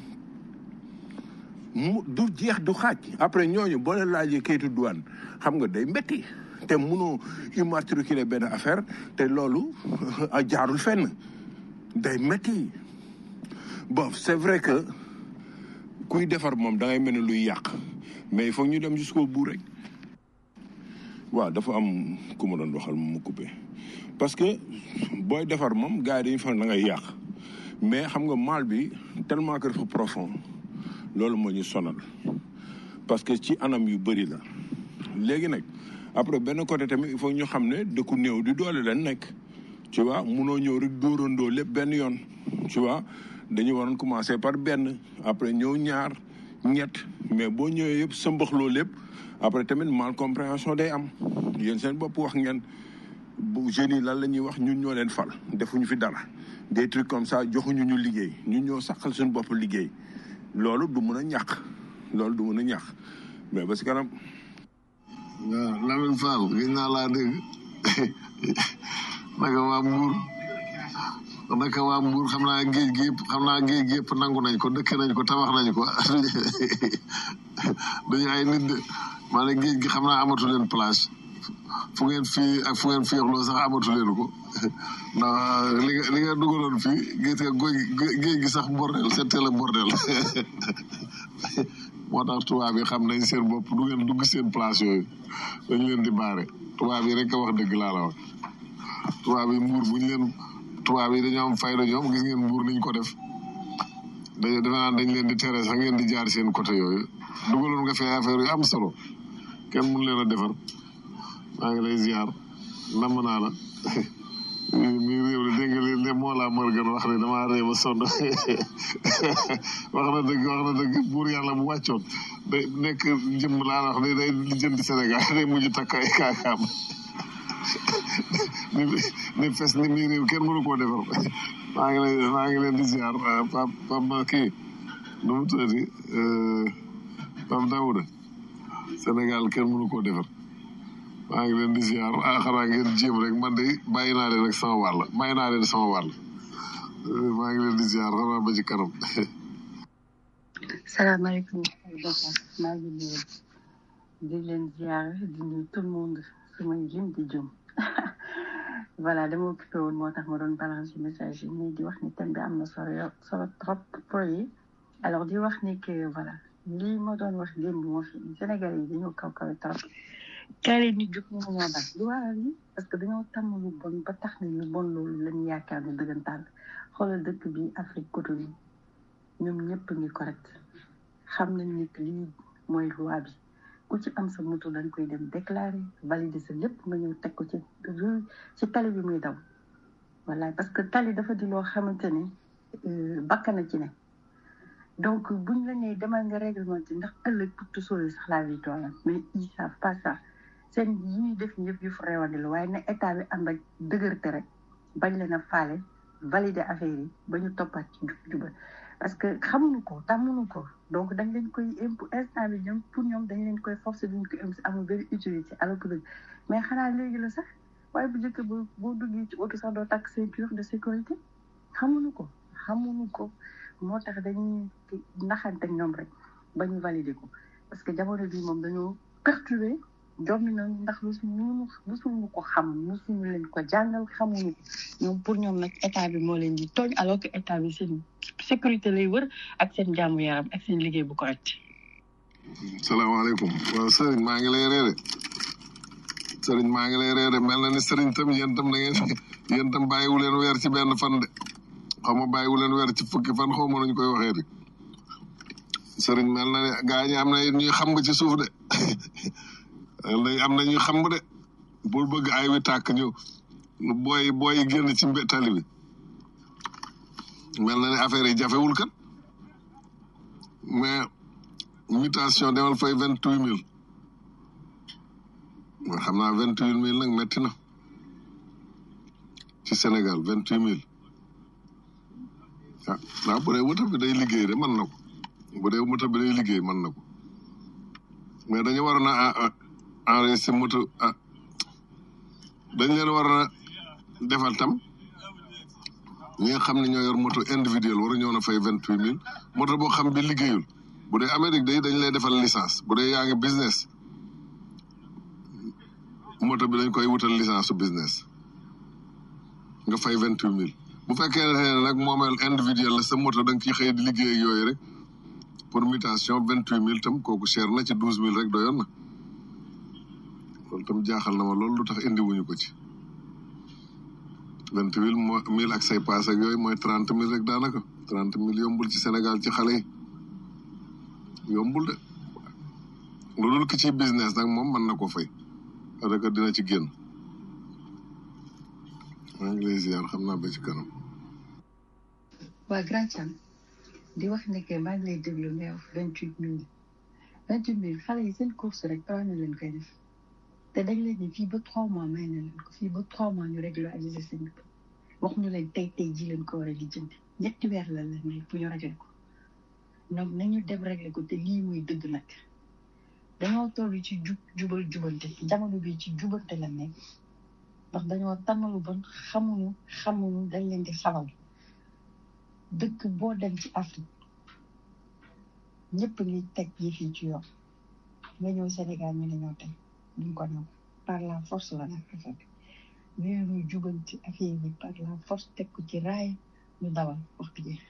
après ñooñu boo leen laajee kayitu douane xam nga day métti te mënoo immatriculer benn affaire te loolu jaarul fenn day métti bon c'est vrai que kuy defar moom da ngay mel ne luy yàq mais il faut ñu dem jusqu'au bout rek. waaw dafa am ku ma doon waxal mu coupé parce que booy defar moom gars yi dañuy fan da ngay yàq mais xam nga mal bi tellement que dafa profond loolu moo ñu sonal parce que ci anam yu bëri la léegi nag après benn côté tamit il faut ñu xam ne dëkku néew di doole leen nekk tu vois munoo ñëw rek dóorandoo lépp benn yoon tu vois dañu waroon commencer par benn après ñëw ñaar ñett mais boo ñëwee yëpp sa mbaxloo lépp après tamit mal compréhension day am yéen seen bopp wax ngeen bu jeunes yi lan la ñuy wax ñun ñoo leen fal defuñu fi dara des trucs comme ça joxuñu ñu liggéey ñun ñoo saqal suñu bopp liggéey loolu du mën a ñàkk loolu du mën a ñàkk mais ba si kanam. waaw Lamine Fall gis naa laa dégg naka waa Mbour xam naa géej gi yëpp nangu nañ ko dëkk nañ ko tabax nañ ko duñu ay nit de maanaam géej gi xam naa amatu leen place fu ngeen fii ak fu ngeen féexloo sax amatu leen ko ndax li nga dugaloon fii gis nga géej gi sax bordel c'était le bordel moo tax tubaab yi xam nañ seen bopp du ngeen dugg seen place yooyu dañ leen di baare tubaab yi rek a wax dëgg laa la wax tubaab yi Mbuur buñ leen tubaab yi dañoo am fayda ñoom gis ngeen Mbuur niñ ko def defe naa dañ leen di tere sax ngeen di jaar seen côté yooyu dugaloon nga fee affaire yu am solo kenn mun leen a defar maa ngi lay ziar namm naa la mi réew de dégg nga leen moo laa mër gën wax ne damaa réew ba sonn wax na dëgg buur yàlla bu wàccoon day nekk jëmm laa wax ne day jënd Sénégal day mujj takk ay kaakaam ni fes ni mi réew kenn mënu koo defar maa ngi leen di ziar Pam kii nu mu tuddati Pam Daouda Sénégal kenn mënu koo defar maa ngi leen di ziar xanaa ngeen jéem rek man de bàyyi naa leen sama wàll maa ngi leen di ziar xanaa ba ci kanam. salaamaaleykum maa ngi nuyu di leen ziar di nuyu tout le monde su may lim di jum voilà dama occupé woon moo tax ma doon balance message yi mais di wax ni thème bi am na solo trop pour yi alors di wax ni que voilà lii ma doon wax démb moo fi Sénégal yi dañoo kaw trop kaay leen nit jóg ñu ñoo dal lu waral yi parce que dañoo tàmm lu bon ba tax na ñu bon loolu lañu yaakaar ne dëggantaan xoolal dëkk bi Afrique côté yi ñoom ñëpp ngi correct xam nañ ni que lii mooy loi bi ku ci am sa moto dañ koy dem déclarer valider sa lépp nga ñëw teg ko ci tali bi muy daw voilà parce que tali dafa di loo xamante ne bakkana ci ne donc buñ la nee demal nga réglementé ndax ëllëg pour te sauver sax la vie toi mais ils savent pas ça seen yi ñuy def ñëpp yu fa réewandi la waaye na état bi ànd ak dëgërte rek bañ leen a faale valider affaire yi ba ñu toppaat ci jubal parce que xamuñu ko tàmmuñu ko donc dañ leen koy instant bi ñoom pour ñoom dañ leen koy forcer duñ ko amul benn utilité alors que mais xanaa léegi la sax waaye bu njëkk boo duggee ci oto sax doo takk ceinture de sécurité xamuñu ko moo tax dañuy naxante ak ñoom rek ba ñu valider ko parce que jamono bi moom dañoo perturbé jommi na ndax musuñu ko xam musuñu leen ko jàngal xamuñu ko ñoom pour ñoom nag état bi moo leen di tooñ alors que état bi seen sécurité lay wër ak seen jàmmu yaram ak seen liggéey bu correct. salaamaaleykum waaw Serigne maa ngi lay reere mel na ni Serigne tam yéen tam bàyyiwu leen weer ci benn fan de xaw ma bàyyiwu leen weer ci fukki fan xaw ma nañu koy waxee de Serigne mel na ne gaa ñi am na ñuy xam nga ci suuf de am na ñuy xam de bul bëgg ay wi tàkk ñu booy génn ci tali bi mel na ne affaire yi jafewul kat mais mutation demal fay 28 000 xam naa 28 000 nag métti na ci Sénégal 28 000 waaw bu dee moto bi day liggéey de mën na ko mais dañu waroon a enregistré moto dañ leen war a defal tam ñi nga xam ne ñoo yor moto individuel war a ñëw na fay 28 000 moto boo xam bi liggéeyul bu dee Amérique day dañ lay defal licence bu dee yaa ngi business moto bi dañ koy wutal licence su business nga fay 28 000 bu fekkee ne nag moomeel individuel la sa moto da nga ciy xëy di liggéey ak yooyu rek pour mutation 28 000 tam kooku cher na ci 12 000 rek doyoon na loolu tam jaaxal na ma loolu lu tax indi wuñu ko ci 28 000 ak say paas ak yooyu mooy 30 000 rek daanaka 30 000 yombul ci Sénégal ci xale yi yombul de lu dul ki ci business nag moom mën na ko fay parce que dina ci génn maa ngi lay ziar xam naa ba ci kanam. waa grand Thiam di wax ne que maa ngi lay déglu ngay wax 28 000 xale yi seen course rek 3 000 leen koy def te dañ leen ni fii ba 3 mois may na leen ko fii ba 3 mois ñu régulariser seen bopp wax ñu leen tey ji leen ko war a lijjanti ñetti weer la leen may pour ñu régler ko donc nañu dem régler ko te lii muy dëgg nag dañoo toll ci jubante jamono bi ci jubante la nekk ndax dañoo tànnalu bon xamuñu dañ leen di xamal dëkk boo dem ci Afrique ñëpp ngi teg yëf yi ci yoon nga ñëw Sénégal ñu ne ñoo tey duñ ko ñëw par la force la nag affaire bi ñu jubanti affaire yi par la force teg ko ci raay ñu dawal waxtu jeex.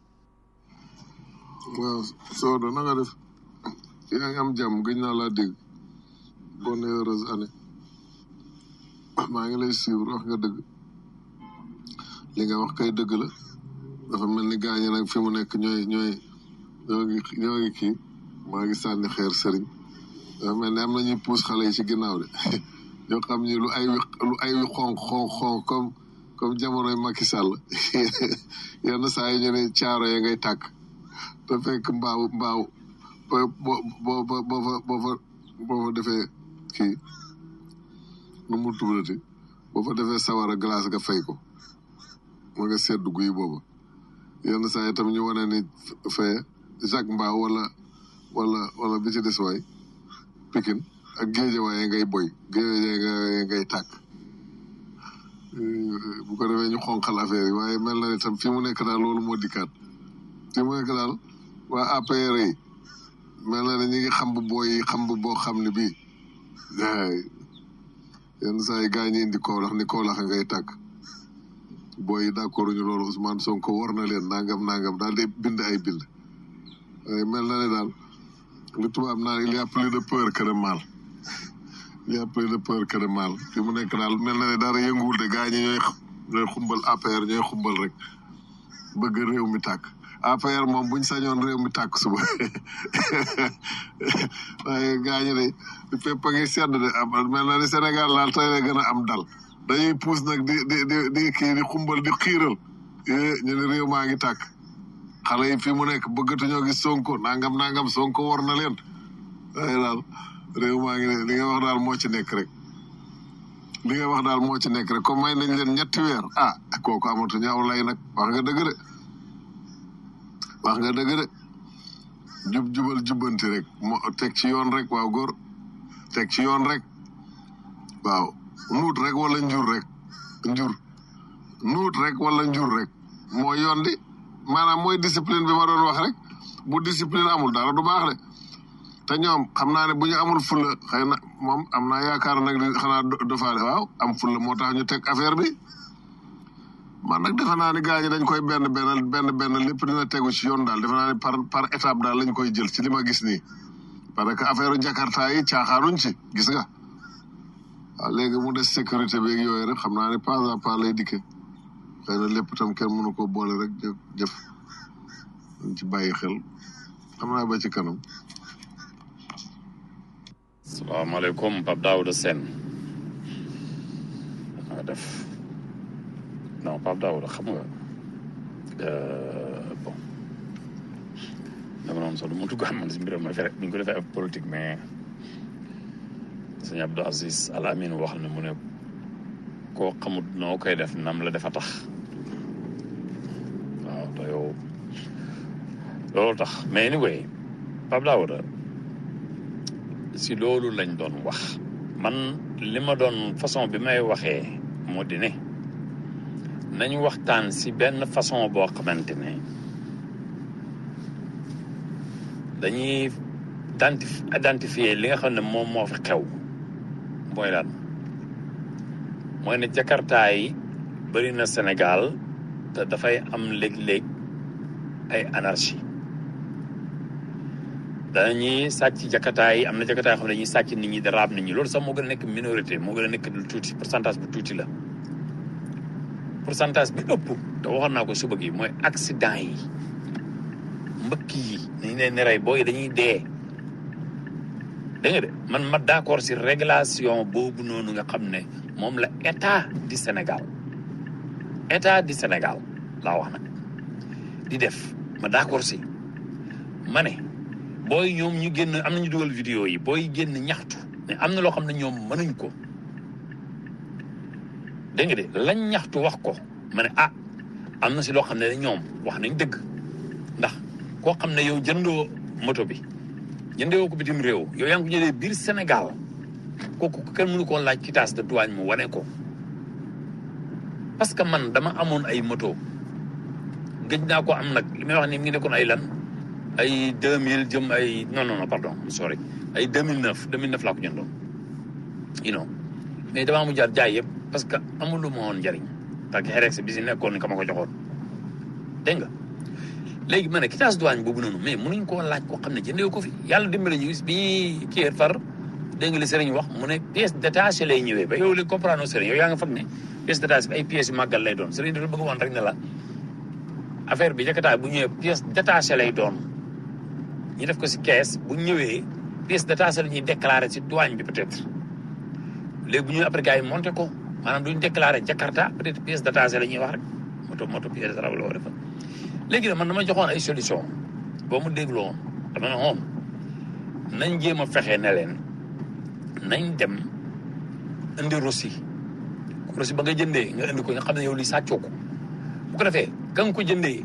waaw Soda na nga def yaa ngi am jàmm gëj naa laa dégg bonne heureuse année maa ngi lay suivre wax nga dëgg li nga wax kay dëgg la dafa mel ni gaañe nag fi mu nekk ñoo ngi kii maa ngi sànni xeer sëriñ dafa mel ni am na ñuy puus xale yi ci ginnaaw de ñoo xam ni lu ay wi xonq comme jamonoy Macky Sall yenn saa yi ñu ne caaro ya ngay tàkk te fekk mbaaw boo fa defee kii nu mu tuddati boo fa defee sawara glace nga fay ko ma nga seddu guy booba yenn saa yi tam ñu wane ni fee Jacques Mbaaw wala bi ci des waay Pikine ak Géejawaay ngay boy Géejawaay ngay tàkk bu ko defee ñu xonqal affaire yi waaye mel na ni tam fi mu nekk daal loolu moo dikkaat fi mu nekk daal waa APR yi mel na ne ñi ngi xam bu booy yi xam bu boo xam ne bii yenn saa yi gaa ñi indi Kaolack ni Kaolack ngay tàkk booy yi d'accord ñu loolu Ousmane Sonko war na leen nangam daal di bind ay bind waaye mel na ne daal li tubaab naan il y a plus de peur que de mal il y a plus de peur que de mal fi mu nekk daal mel na ne dara yënguwul de gaa ñi ñooy xumbal APR ñooy xumbal rek bëgg réew mi tàkk APR moom buñ sañoon réew mi tàkk suba waaye gaa ñi de fépp a ngi sedd de mel na ni Sénégal laal tey la gën a am dal dañuy puus nag di kii di xumbal di xiiral ñu ne réew maa ngi tàkk xale yi fi mu nekk bëggatuñoo gis Sonko nangam Sonko war na leen waaye daal réew maa ngi ne li nga wax daal moo ci nekk rek comme may nañ leen ñetti weer kooku amatuñu aw lay nag wax nga dëgg de jubal jubbanti rek moo teg ci yoon rek waaw góor teg ci yoon rek waaw nuut rek wala njur rek mooy yoon di maanaam mooy discipline bi ma doon wax rek bu discipline amul dara du baax de te ñoom xam naa ne bu ñu amul fulla xëy na moom am naa yaakaar nag di xanaa defaale waaw am fulla moo tax ñu teg affaire bi man nag defe naa ni gars ñi dañ koy benn lépp dina tegu ci yoon daal defe naa ni par étape daal lañ koy jël ci li ma gis nii parce que affaire u Jakarta yi caaxaanuñ ci gis nga waaw léegi mu des sécurité bi ak yooyu rek xam naa ne pas à pas lay dikke xëy na lépp tam kenn mënu ko boole rek jëf dañ ci bàyyi xel xam naa ba ci kanam. salaamaaleykum Pape Daouda Sène nga def non Pape Daouda xam nga bon dama noonu sax du ma dugg man si mbiram ma fere bi ñu ko defee ak politique mais sëñ Abdou Aziz Al Amin wax ne mu ne koo xamut noo koy def nam la defa tax waaw te yow loolu tax mais anyway Pape Daouda si loolu lañ doon wax man li ma doon façon bi may waxee moo di ne nañu waxtaan si benn façon boo xamante ne dañuy identifier li nga xam ne moom moo fi xew mooy lan mooy ne Jakarta yi bëri na Sénégal te dafay am léeg-léeg ay anarchie dañuy sàcc jakataay am na jakataay xam ne dañuy sàcc nit ñi di raab nit ñi loolu sax moo gën a nekk minorité moo gën a nekk lu tuuti pourcentage bu tuuti la pourcentage bi ëpp te waxoon naa ko suba gi mooy accident yi mbëkk yi dañu leen di rey booy dañuy dee dégg nga de man ma d'accord si régulation boobu noonu nga xam ne moom la état du Sénégal laa wax nag di def ma d'accord si ma ne booy ñoom ñu génn am nañu dugal vidéo yi booy génn ñaxtu mais am na loo xam ne ñoom mënuñ ko dégg nga de lañ ñaxtu wax ko ma ne ah am na si loo xam ne ñoom wax nañ dëgg ndax koo xam ne yow jëndoo moto bi jëndewoo ko bitim réew yow yaa ngi ko jëlee biir Sénégal kooku kenn mënu koo laaj quittance de douane mu wane ko parce que man dama amoon ay moto gëj naa ko am nag li may wax ni mi ngi nekkoon ay lan ay 2000 jëm ay non pardon sorry ay 2009 laa ko jëndoon mais damaa mu jaar jaay yëpp parce que amul lu ma woon njëriñ parce que RX bi si nekkoon ni ka ma ko joxoon dégg nga léegi ma ne quittance douane boobu noonu mais mënuñ koo laaj koo xam ne jëndee ko fi yàlla dimbali ñu bi kii far dégg nga li sëriñ wax mu ne pièce détachée lay ñëwee ba yow li comprendre sëriñ yow yaa nga foog ne pièce détachée bi ay pièces yu màggal lay doon sëriñ dafa bëgg woon rek ne la affaire bi jakataay bu ñëwee pièce détachée lay doon ñu def ko si caisse bu ñëwee pièce détachée la ñuy déclaré si douane bi peut-être léegi bu ñëwee après gars yi monté ko maanaam duñ déclaré Jakarta peut-être pièce détachée la ñuy wax rek moto pièce détachée la war a defal léegi nag man dama joxoon ay solution boo mu dégloo woon dama ne woon nañ jéem a fexe ne leen nañ dem indi rosi ba nga jëndee nga indi ko nga xam ne yow li sàccoo ko bu ko defee ka nga ko jëndee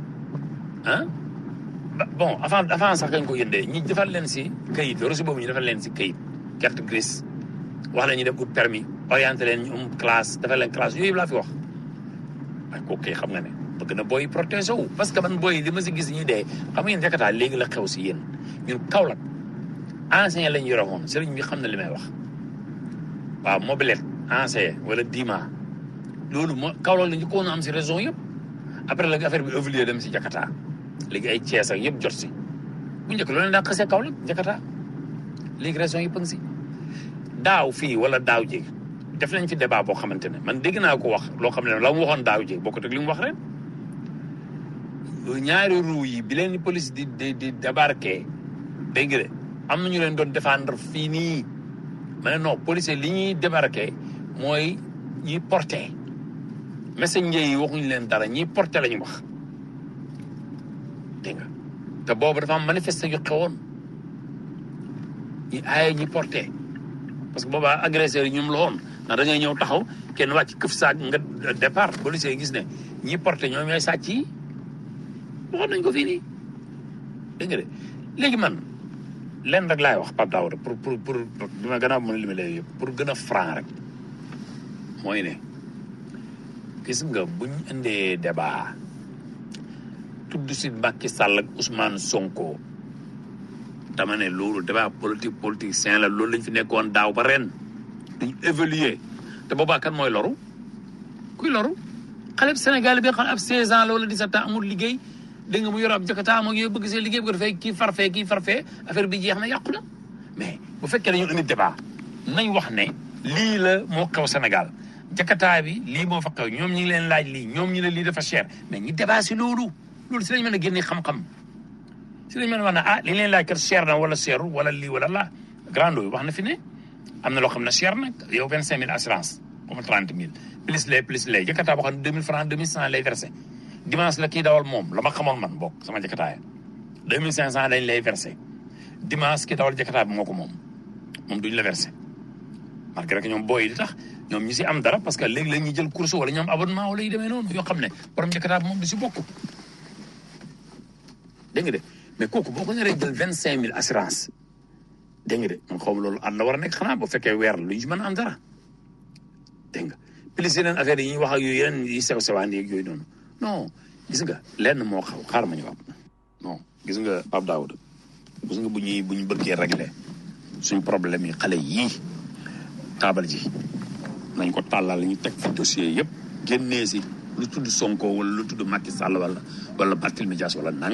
bon avant sax ka nga ko jëndee ñi defal leen si kayit rosi boobu ñu defal leen si kayit carte grise wax la ñuy dem ut permis orienté leen ñu classe defal leen classe yooyu yëpp laa fi wax waaye kooku kay xam nga ne bëgg na booy protégé wu parce que man booy li ma si gis ñuy dee xam ngeen jakataa léegi la xew si yéen ñun Kaolack enseignant lañ yore woon sëriñ bi xam na li may wax waaw mobilette enseignant wala dima loolu moo Kaolack la ñu ko woon am si région yëpp après la affaire bi évolué dem si jakataa léegi ay Thiès ak yëpp jot si bu njëkk loolu daa xasee Kaolack jakataa léegi région yëpp a ngi si daaw fii wala daaw jéeg def nañ fi débat boo xamante ne man dégg naa ko wax loo xam ne la mu waxoon daaw jéeg bokkut ak li mu wax ren ñaari roue yi bi leen police di débarqué dégg nga de am na ñu leen doon défendre fii nii ma ne non policier li ñuy débarqué mooy ñiy porté messager yi waxuñu leen dara ñiy porté la ñu wax dégg nga te boobu dafa am manifester yu xewoon ñi aaye ñi porté parce que boobaa agresseurs yi ñoom la woon ndax da ngay ñëw taxaw kenn wàcc këf saak nga départ policier yi gis ne ñi porté ñoom ñooy sàcc yi waxoon nañ ko fii nii dégg nga de léegi man lenn rek laay wax Pape Daouda pour bi ma gën a mën a limee yëpp pour gën a franc rek mooy ne gis nga buñ indee débat tudd si Macky Sall ak Ousmane Sonko dama ne loolu débat politique sain la loolu lañ fi nekkoon daaw ba ren duñ évaluer te boobaa kan mooy loru kuy loru xale Sénégal bi xam ab 16 ans la wala 17 ans amul liggéey dégg nga mu yor ab jokata am ak yow bëgg see liggéey bu ko defee kii farfee affaire bi jeex na yàqu na mais bu fekkee dañu indi débat nañ wax ne lii la moo xew Sénégal jakataa bi lii moo fa xew ñoom ñi ngi leen laaj lii ñoom ñi ne lii dafa cher mais ñi débat si loolu si lañ mën a génnee xam-xam si lañ mën a wax ne ah li leen laaj kat cher na wala seeru wala lii wala la grando yi wax na fi ne am na loo xam ne cher na yow 25000 assurance comme 30000 plus les jakataa boo xam ne 2000 francs 2100 lay versé dimanche la kii dawal moom la ma xamoon man bokk sama jakataaya 2500 dañ lay versé dimanche kii dawal jakataa bi moo ko moom duñ la versé malgré que ñoom booy di tax ñoom ñu si am dara parce que léegi la ñuy jël course wala ñoom abonnement wala yu demee noonu yoo xam ne borom jakataa bi moom du si bokk dégg nga de mais kooku boo ko naree jël 25000 assurance dégg nga de man xaw ma loolu at la war a nekk xanaa bu fekkee weer la lu ñu si mën a am dara dégg nga plus yeneen affaire yi ñuy wax ak yooyu yeneen yi sew sewaan yeeg yooyu noonu non gis nga lenn moo xaw xaaral ma ñëwaat non gis nga Pape Daouda gis nga bu ñu bëggee régler suñ problème yi xale yii taabal ji nañ ko tàllal ñu teg fi dossier yëpp génnee si lu tudd Sonko wala lu tudd Macky Sall wala Barthélémy Dias wala nangam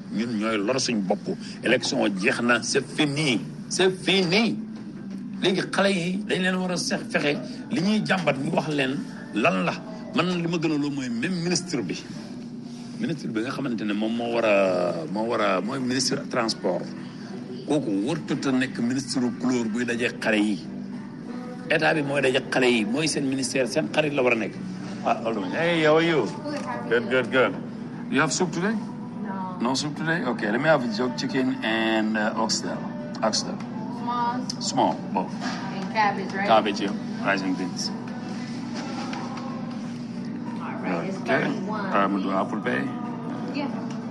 ñun ñooy lor suñ bopp élection jeex na c'est fini léegi xale yi dañ leen war a fexe li ñuy jàmbat ñu wax leen lan la man li ma gën a loo mooy même ministre bi nga xamante ne moom mooy ministre transport kooku warut a nekk ministre couleur buy daje xale yi état bi mooy daje xale yi mooy seen ministère seen xarit la war a nekk. Hey, how are you? Good. You have soup today? No soup today? Okay, let me have a jerk chicken and oxtail. Small, both. And cabbage, right? Cabbage, yeah. Rice and beans. All right, it's Okay. 31. I'm going to do Apple Pay. Yeah.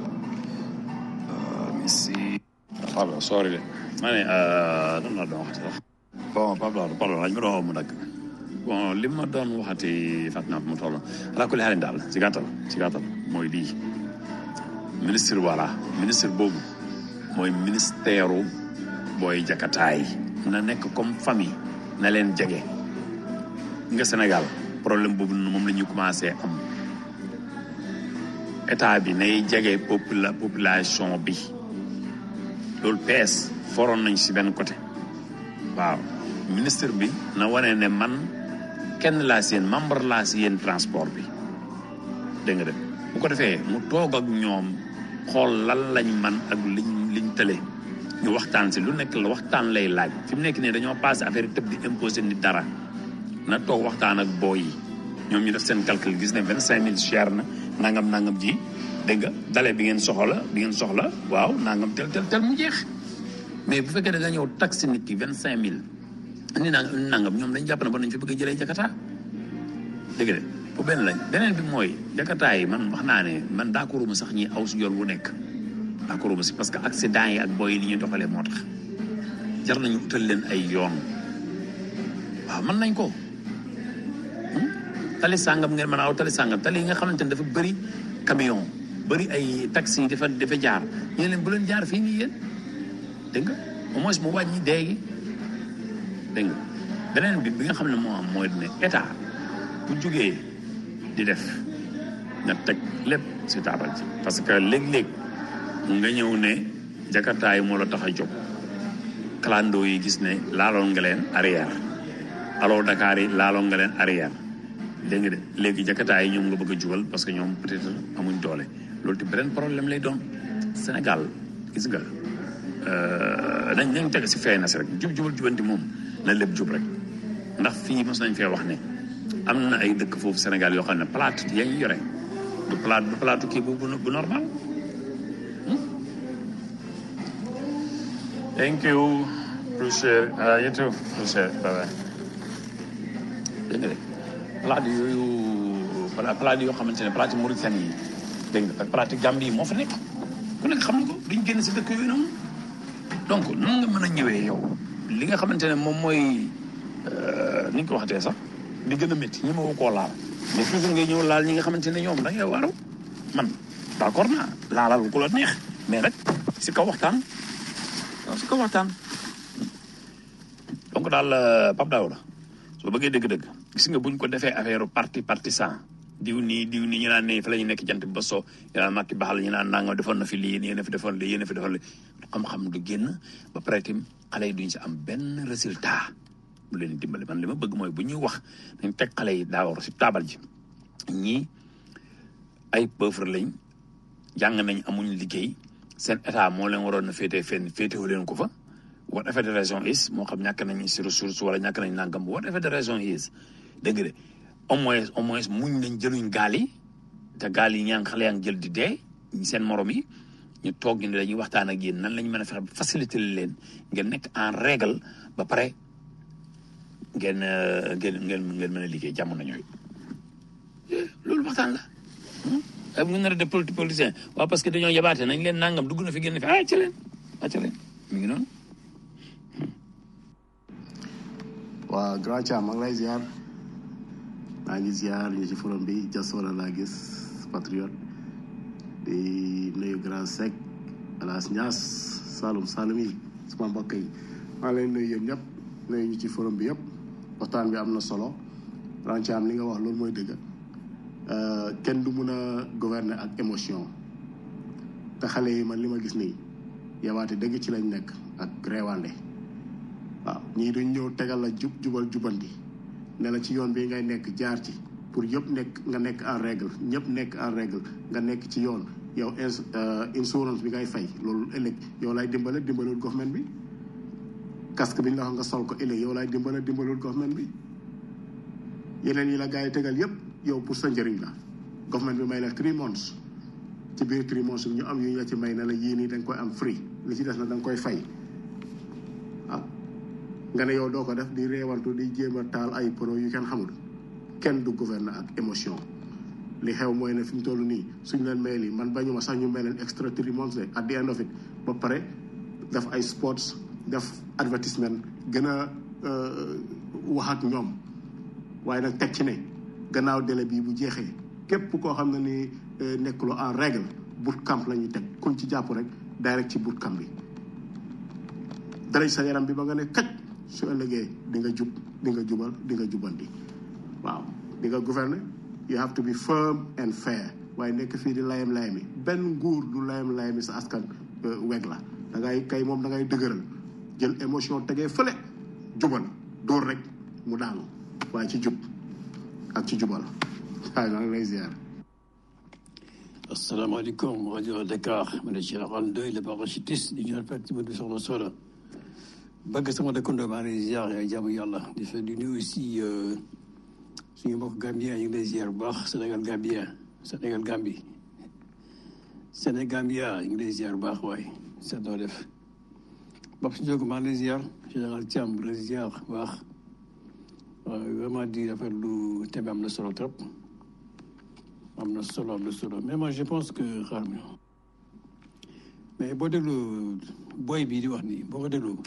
Let me see. Pablo, sorry. I don't know. Bon, Pablo, lañ ma doon mu nag. Bon, li ma doon waxati fàttali naa ko mu toll. Ala kulli xaalin daal ci gàttal mooy lii. ministre boobu mooy ministère booy jakataay na nekk comme famille na leen jege nga Sénégal problème boobu moom la ñuy commencé am état bi nay jege population bi loolu PS foroon nañ si benn côté waaw ministre bi na wane ne man kenn laa si yéen membre laa si yéen transport bi dégg nga dem bu ko defee mu toog ak ñoom xool lan lañ man ak liñ tële ñu waxtaan si lu nekk la waxtaan lay laaj fi mu nekk nii dañoo passé affaire yi tëb di imposer nit dara na toog waxtaan ak booy yi ñoom ñu def seen calcul gis ne 25000 cher na nangam ji dégg nga dale bi ngeen soxla waaw nangam tel mu jeex mais bu fekkee da nga ñëw taxe nit ki 25000 indi nangam ñoom dañ jàpp ne ba nañ fi bëgg a jëlee Jakarta dégg nga bu benn lañ beneen bi mooy Jakarta yi man wax naa ne man d'accorduma sax ñi aw si yoon wu nekk d'accorduma si parce que accident yi ak booy yi ni ñuy doxalee moo tax jar nañu utal leen ay yoon waaw mën nañ ko tali sàngam ngeen mën a aw tali sàngam tali yi nga xamante ne dafa bëri camion bëri ay taxi dafa jaar ñu leen bu leen jaar fii nii yéen dégg nga au moins mu wàññi dee gi dégg nga beneen bi nga xam ne moo am mooy ne état bu jógee di def nga teg lépp si taabal ji parce que léeg-léeg nga ñëw ne Jakarta yi moo la tax a jóg clando yi gis ne laaloon nga leen arrière alors Dakar yi laaloon nga leen arrière dégg nga de léegi Jakarta yi ñoom nga bëgg a jugal parce que ñoom peut-être amuñ doole loolu te beneen problème lay doon Sénégal gis nga dañ teg si fee na si rek jubal jubanti moom na lépp jub rek ndax fii mos nañ fee wax ne am na ay dëkk foofu Sénégal yoo xam ne plate yaa ñu yore du plate kii bu normal. Thank you. Appreciate it. You too. Appreciate it. Bye-bye. Dégg nga de plate yooyu plate yoo xamante ne plate Mauritanie yi dégg nga ak plate Gambie yi moo fa nekk ku nekk xam na ko duñ génn si dëkk yooyu noonu donc nan nga mën a ñëwee yow li nga xamante ne moom mooy ni nga ko waxatee sax di gën a métti ñi ma woo koo laal mais toujours ngay ñëw laal ñi nga xamante ne ñoom da ngay waaru man d'accord naa laalal ku la neex mais nag si kaw waxtaan donc daal Pape Daouda soo bëggee dëgg-dëgg gis nga buñ ko defee affaire partisan diw nii ñu naan ne fa la ñu nekk jant bi ba soo ñu naan Macky Baxal ñu naan nangam defoon na fi lii yéen a fi defoon lii xam-xam du génn ba pare itam xale yi duñ si am benn résultat bu leen dimbali man li ma bëgg mooy bu ñuy wax nañ teg xale yi d'abord si taabal ji ñii ay pauvre lañ jàng nañ amuñ liggéey seen état moo leen waroon na féetewu leen ko fa whatever the reason is moo xam ñàkk nañ si ressource wala ñàkk nañ nangam whatever the reason is dégg nga de au moins muñ nañ jëluñ gaal yi te gaal yi xale yaa ngi jël di dee seen morom yi ñu toog ñu ne dañuy waxtaan ak yéen nan lañ mën a fexe faciliter leen ngeen nekk en règle ba pare ngeen mën a liggéey jamono ñooy loolu waxtaan la ak ñu nar a def politicien waaw parce que dañoo yabaate nañ leen nangam dugg na fi génn fi acca leen mi ngi noonu. waaw grand Thiam maa ngi lay ziar maa ngi ziar ñu ci forum bi Jasola laa gis patriote di nuyu grand Seck Alas Niass Saloum yi sama mbokk yi maa ngi leen nuyu yéen ñëpp nuyu ñu ci forum bi yëpp waxtaan bi am na solo grand Thiam li nga wax loolu mooy dëgg kenn du mun a gouverner ak émotion te xale yi man li ma gis nii yawaate dëgg ci lañ nekk ak reewande waaw ñii duñ ñëw tegal la jubal jubandi ne la ci yoon bi ngay nekk jaar ci pour yëpp nekk nga nekk en règle ñëpp nekk en règle nga nekk ci yoon yow insurance bi ngay fay loolu ëllëg yow lay dimbalul government bi casque bi ñu la wax nga sol ko ëllëg yow lay dimbalul government bi yeneen yi la gars yi tegal yëpp yow pour sa njëriñ la government bi may la 3 months ci biir 3 months bi ñu am yu ñu la ci may ne la yii nii da nga koy am free li ci des na da nga koy fay ah nga ne yow doo ko def di reewantu di jéem a taal ay pono yu kenn xamul kenn du gouverner ak émotion li xew mooy ne fi mu toll nii suñ leen may lii man bañu ma sax ñu may leen extra 3 months de at the end of it ba pare def ay sports def advertisement gën a wax ak ñoom waaye nag teg ci ne gannaaw délai bii bu jeexee képp koo xam ne ni nekkuloo en règle boot camp la ñuy teg kuñ ci jàpp rek direct ci boot camp bi daraj sa yaram bi ba nga ne kaj su ëllëgee di nga jub di nga jubal di nga jubandi waaw di nga gouverner you have to be firm and fair waaye nekk fii di layam-layami benn nguur du layam-layami sa askan weg la da ngay kay moom da ngay dëgëral jël émotion tegee fële jubal dóor rek mu daanu waaye ci jub ak ci jubal waaye maa ngi lay ziar. asalaamaaleykum rajo Dakar ma ne Cheikh Ndoye le parachutiste di ñaan fekk ci bët bi soxna Soda bëgg sama dëkkandoo maa ngi lay ziar yaa jaamu yàlla di nuyu aussi suñu mbokk Gambien ñu ngi lay ziar bu baax Sénégal Gambien Sénégal Gambie Sénégambia ñu ngi lay ziar bu baax waaye seet noo def Bab si Ndiogou maa ngi lay ziar général Thiam di la ziar bu baax vraiment di rafetlu thème am na solo trop am na solo mais moi je pense que xaar mi mais boo déglu booy bii di wax nii boo ko déglu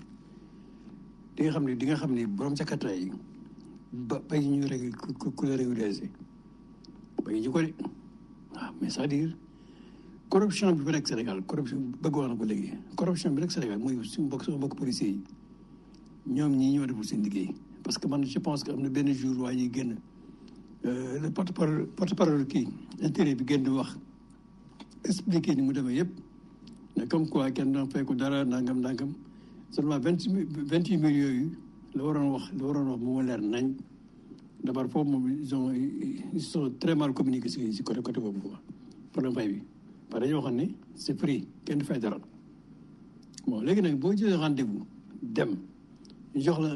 di nga xam ni borom jakarta yi ba ñu ku la régulariser ba ñu ko de waaw mais c'est-à-dire corruption bi nekk Sénégal corruption bëgg wax na ko léegi corruption bi nekk Sénégal mooy suñu mbokk policiers yi ñoom ñii ñoo deful seen liggéey parce que man je pense que am na benn jour waa ñuy génn le porte-parole kii intérêt bi génn wax expliqué ni mu demee yëpp mais comme quoi kenn doon fay ko dara nangam seulement 28 millions yooyu la waroon wax mu ma leer nañ d'abord foofu moom ils sont très mal communiqués si côté boobu quoi problème fay bi parce que dañoo waxoon ne c'est free kenn du fay dara bon léegi nag boo jëlee rendez-vous dem ñu jox la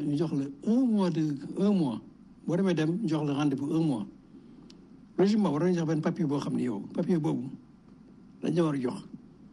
un mois boo demee dem ñu jox la rendez-vous 1 mois logiquement war nañu jox benn papier boo xam ne yow papier boobu dañ la war a jox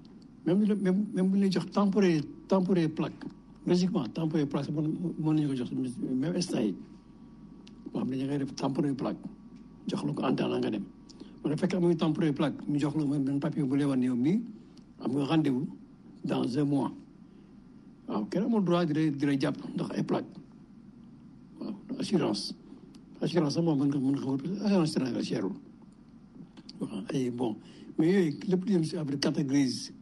même bu ñu lay jox temporaire plaque logiquement temporaire plaque mën nañu ko jox même instant yi boo xam ne ñu ngay def temporaire plaque jox la ko en temps nga dem wala fekk amuñu temporaire plaque ñu jox la benn papier bu lay wan ne yow mii am nga rendez-vous dans 1 mois waaw kenn amul droit di lay jàpp ndax ay plaque waaw assurance sax moom mën nga wut assurance Sénégal cherul waaw ay bon mais yooyu lépp lu jëm si après carte grise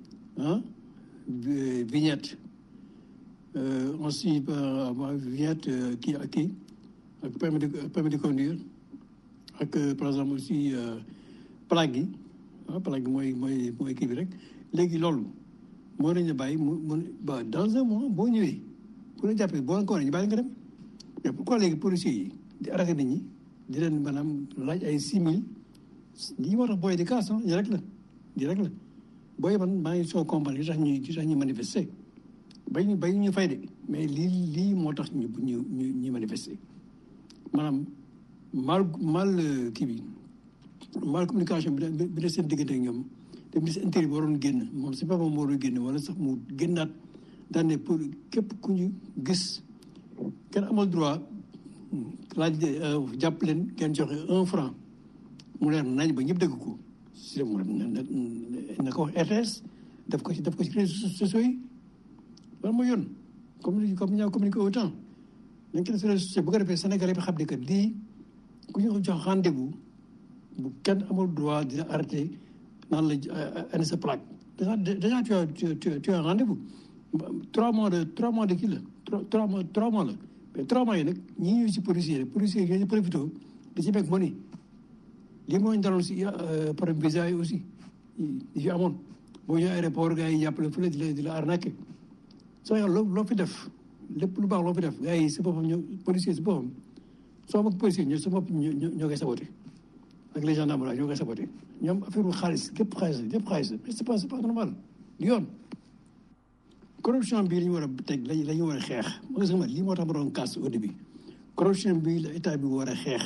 vignette ensuite vignette kii ak permis de conduire ak par exemple aussi plaque yi plaque yi mooy kii bi rek léegi loolu moo nañ la bàyyi ba dans un mois boo ñëwee bu la jàppee boo encore ñu bàyyi nga dem mais pourquoi léegi policiers yi di arrêté nit ñi di leen maanaam laaj ay 6 000 lii moo tax booy di kaas di rek la booy man maa ngi soo comprendre li tax ñuy manifester bay ñu fay de mais lii moo tax ñu manifester maanaam mal kii bi mal communication bi ne seen diggante ak ñoom te ministre intérieur bi waroon génn moom c'est pas moom moo waroon génn wala sax mu génnaat daan ne pour képp ku ñu gis kenn amul droit laaj jàpp leen kenn joxe 1 franc mu leer nañ ba ñëpp dégg ko si na ko wax RTS def ko ci réseaux sociaux yi loolu mooy yoon comme ñaa communiqué autant nañ ko def si réseaux sociaux bu ko defee Sénégalais bi xam ne que lii ku ñu jox rendez-vous bu kenn amul droit dina arrêté naan la andi sa plaque déjà tu as un rendez-vous 3 mois de kii la 3 mois la mais 3 mois yi nag ñi ñëw si policiers yi ñoo ñu profité di ci bekk money lii moo ñu daloon si problème visa yi aussi yi fi amoon boo ñëwee aéroport gars yi jàppale fu la di la arnaqué Sénégal loo fi def lépp lu baax loo fi def gars yi si boppam ñoo policier si boppam soo amag policier ñoo si bopp ñoo koy saboté ak les gendarmes la ñoo koy saboté ñoom affaire bu xaalis lépp xaalis mais c'est pas normal du yoon corruption bii la ñu war a teg la ñu war a xeex ma gis nga lii moo tax ma doon casse au début corruption bii la état bi war a xeex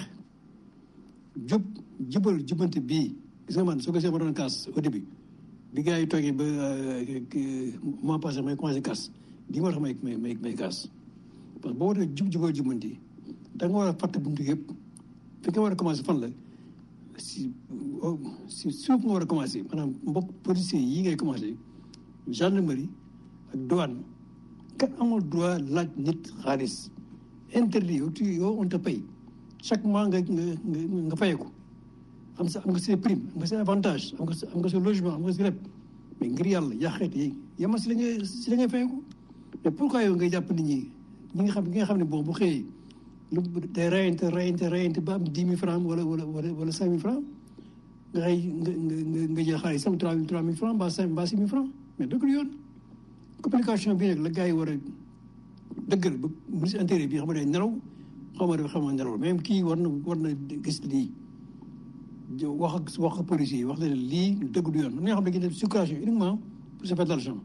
jubante bii gis nga man soo gisee ma doon casse au début bi gars yi toogee ba mois passé may commencé casse lii moo tax may casse parce que boo waree jubanti da nga war a fàtte buntu yëpp fi nga war a commencé fan la si suuf nga war a commencé maanaam mbokk policiers yi ngay commencé gendarmerie ak douane kat amul droit laaj nit xaalis interdit yow on te paye chaque mois nga fayeku am nga ses prime am nga ses avantage am nga sa logement am nga si lépp mais ngir yàlla yàqeet yi yema si la ngay fayeku mais pourquoi yow ngay jàpp nit ñi nga xam ne bon bu xëyee lu day rayante ba am 10 000 francs wala 5 000 francs nga xëy nga jël xaalis sam 3 000 francs mbaa 6 000 francs mais dëgg yoon communication bi nag la gars yi war a dëggal ba ministre intérieur bi xam nga day nelaw xam nga nelaw même kii war na gis lii wax ak policiers yi wax leen lii dëgg du yoon am na ñoo xam ne dañuy def circulation uniquement pour se faire de l'argent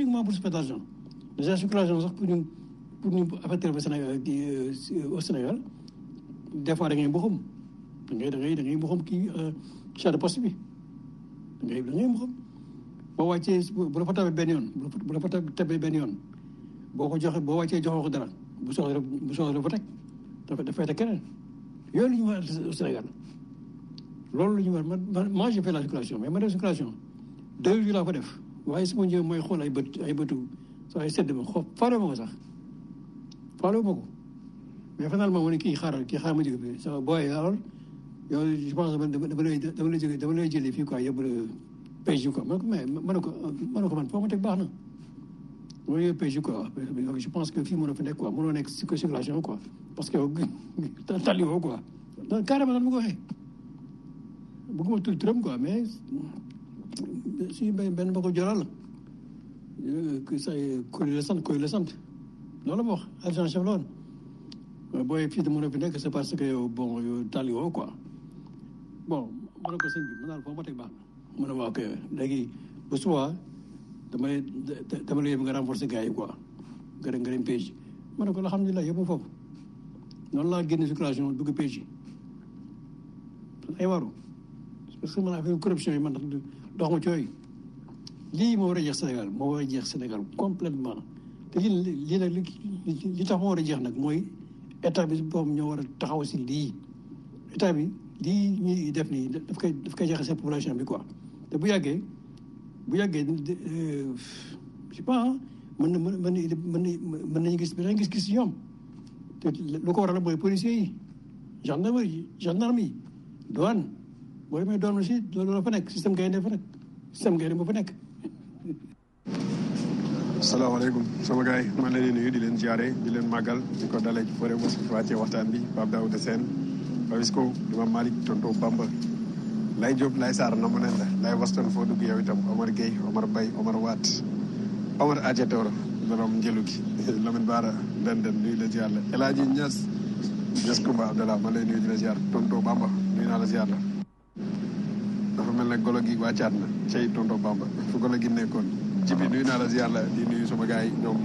déjà circulation sax pour ñu affecter ba Sénégal au Sénégal des fois da ngay mboxam da ngay mboxam kii chef de poste bi da ngay mboxam boo wàccee bu la fa tabee benn yoon bu la fa tabee benn yoon boo wàccee joxoo ko dara bu soxla dafa teg dafay teg keneen yooyu la ñu war au Sénégal loolu la ñu war moi j'ai fait la circulation mais ma def circulation 2 jours laa ko def waaye su ma ñëwee mooy xool ay bëtu ay sedd ma faale ma ko sax faale ma ko mais finalement ma ne kii xaaral ma jóge bi sa booy alors yow je pense dama lay jëlee fii quoi yóbbu la PJ quoi mais ma ne ko man foo ma teg baax na ma yóbbu PJ quoi je pense que fii mënoo fi nekk quoi mënoo nekk circulation quoi parce que tali woo quoi donc carrément nan ma ko waxee bëgguma tudd turam quoi mais si benn ba ko joral koy la sant loolu la ma wax agent chef la woon booy fii de mën a fi nekk c'est parce que yow bon yow tali woo quoi bon ma ne ko sëñ bi ma daal foo ma teg baax na mu ne ma ok léegi bu subaa dama lay yóbbu nga renforcer gars yi quoi nga dem PJ ma ne ko alhamdulilah yóbbu foofu noonu laa génne circulation dugg PJ ay waru parce que man affaire corruption yi man dox ma cooy lii moo war a jeex Sénégal moo war a jeex Sénégal complètement te lii nag li tax moo war a jeex nag mooy état bi boppam ñoo war a taxaw si lii état bi lii ñuy def nii daf koy jaxase population bi quoi te bu yàggee je sais pas mën nañu gis ñoom te lu ko waral mooy policiers yi gendarme yi douane boo demee doon aussi loolu la fa nekk système gaynde fa nekk moo fa nekk. asalaamaaleykum sama gars yi maa ngi leen di nuyu di leen ziare di leen màggal di ko dalee ci forêt mos fi wàccee waxtaan bi Pape Daouda Sène Babisco Imam Malick Tonto Bamba Lay Diop Lay Sarr na mu nen la Lay Waston foo dugg yow itam Omar Gueye Omar Bay Omar Waat Omar Adjetoro borom njëlu gi Lamine Bara den nuyu la ziar la El Hadji Niass Koumba Abdallah ma lay nuyu di la ziar Tonto Bamba nuyu naa la ziar la dafa mel ne golo gi wàccaat na cey Tonto Bamba fu golo gi nekkoon ci bi nuyu naa la ziar la di nuyu sama gars yi ñoom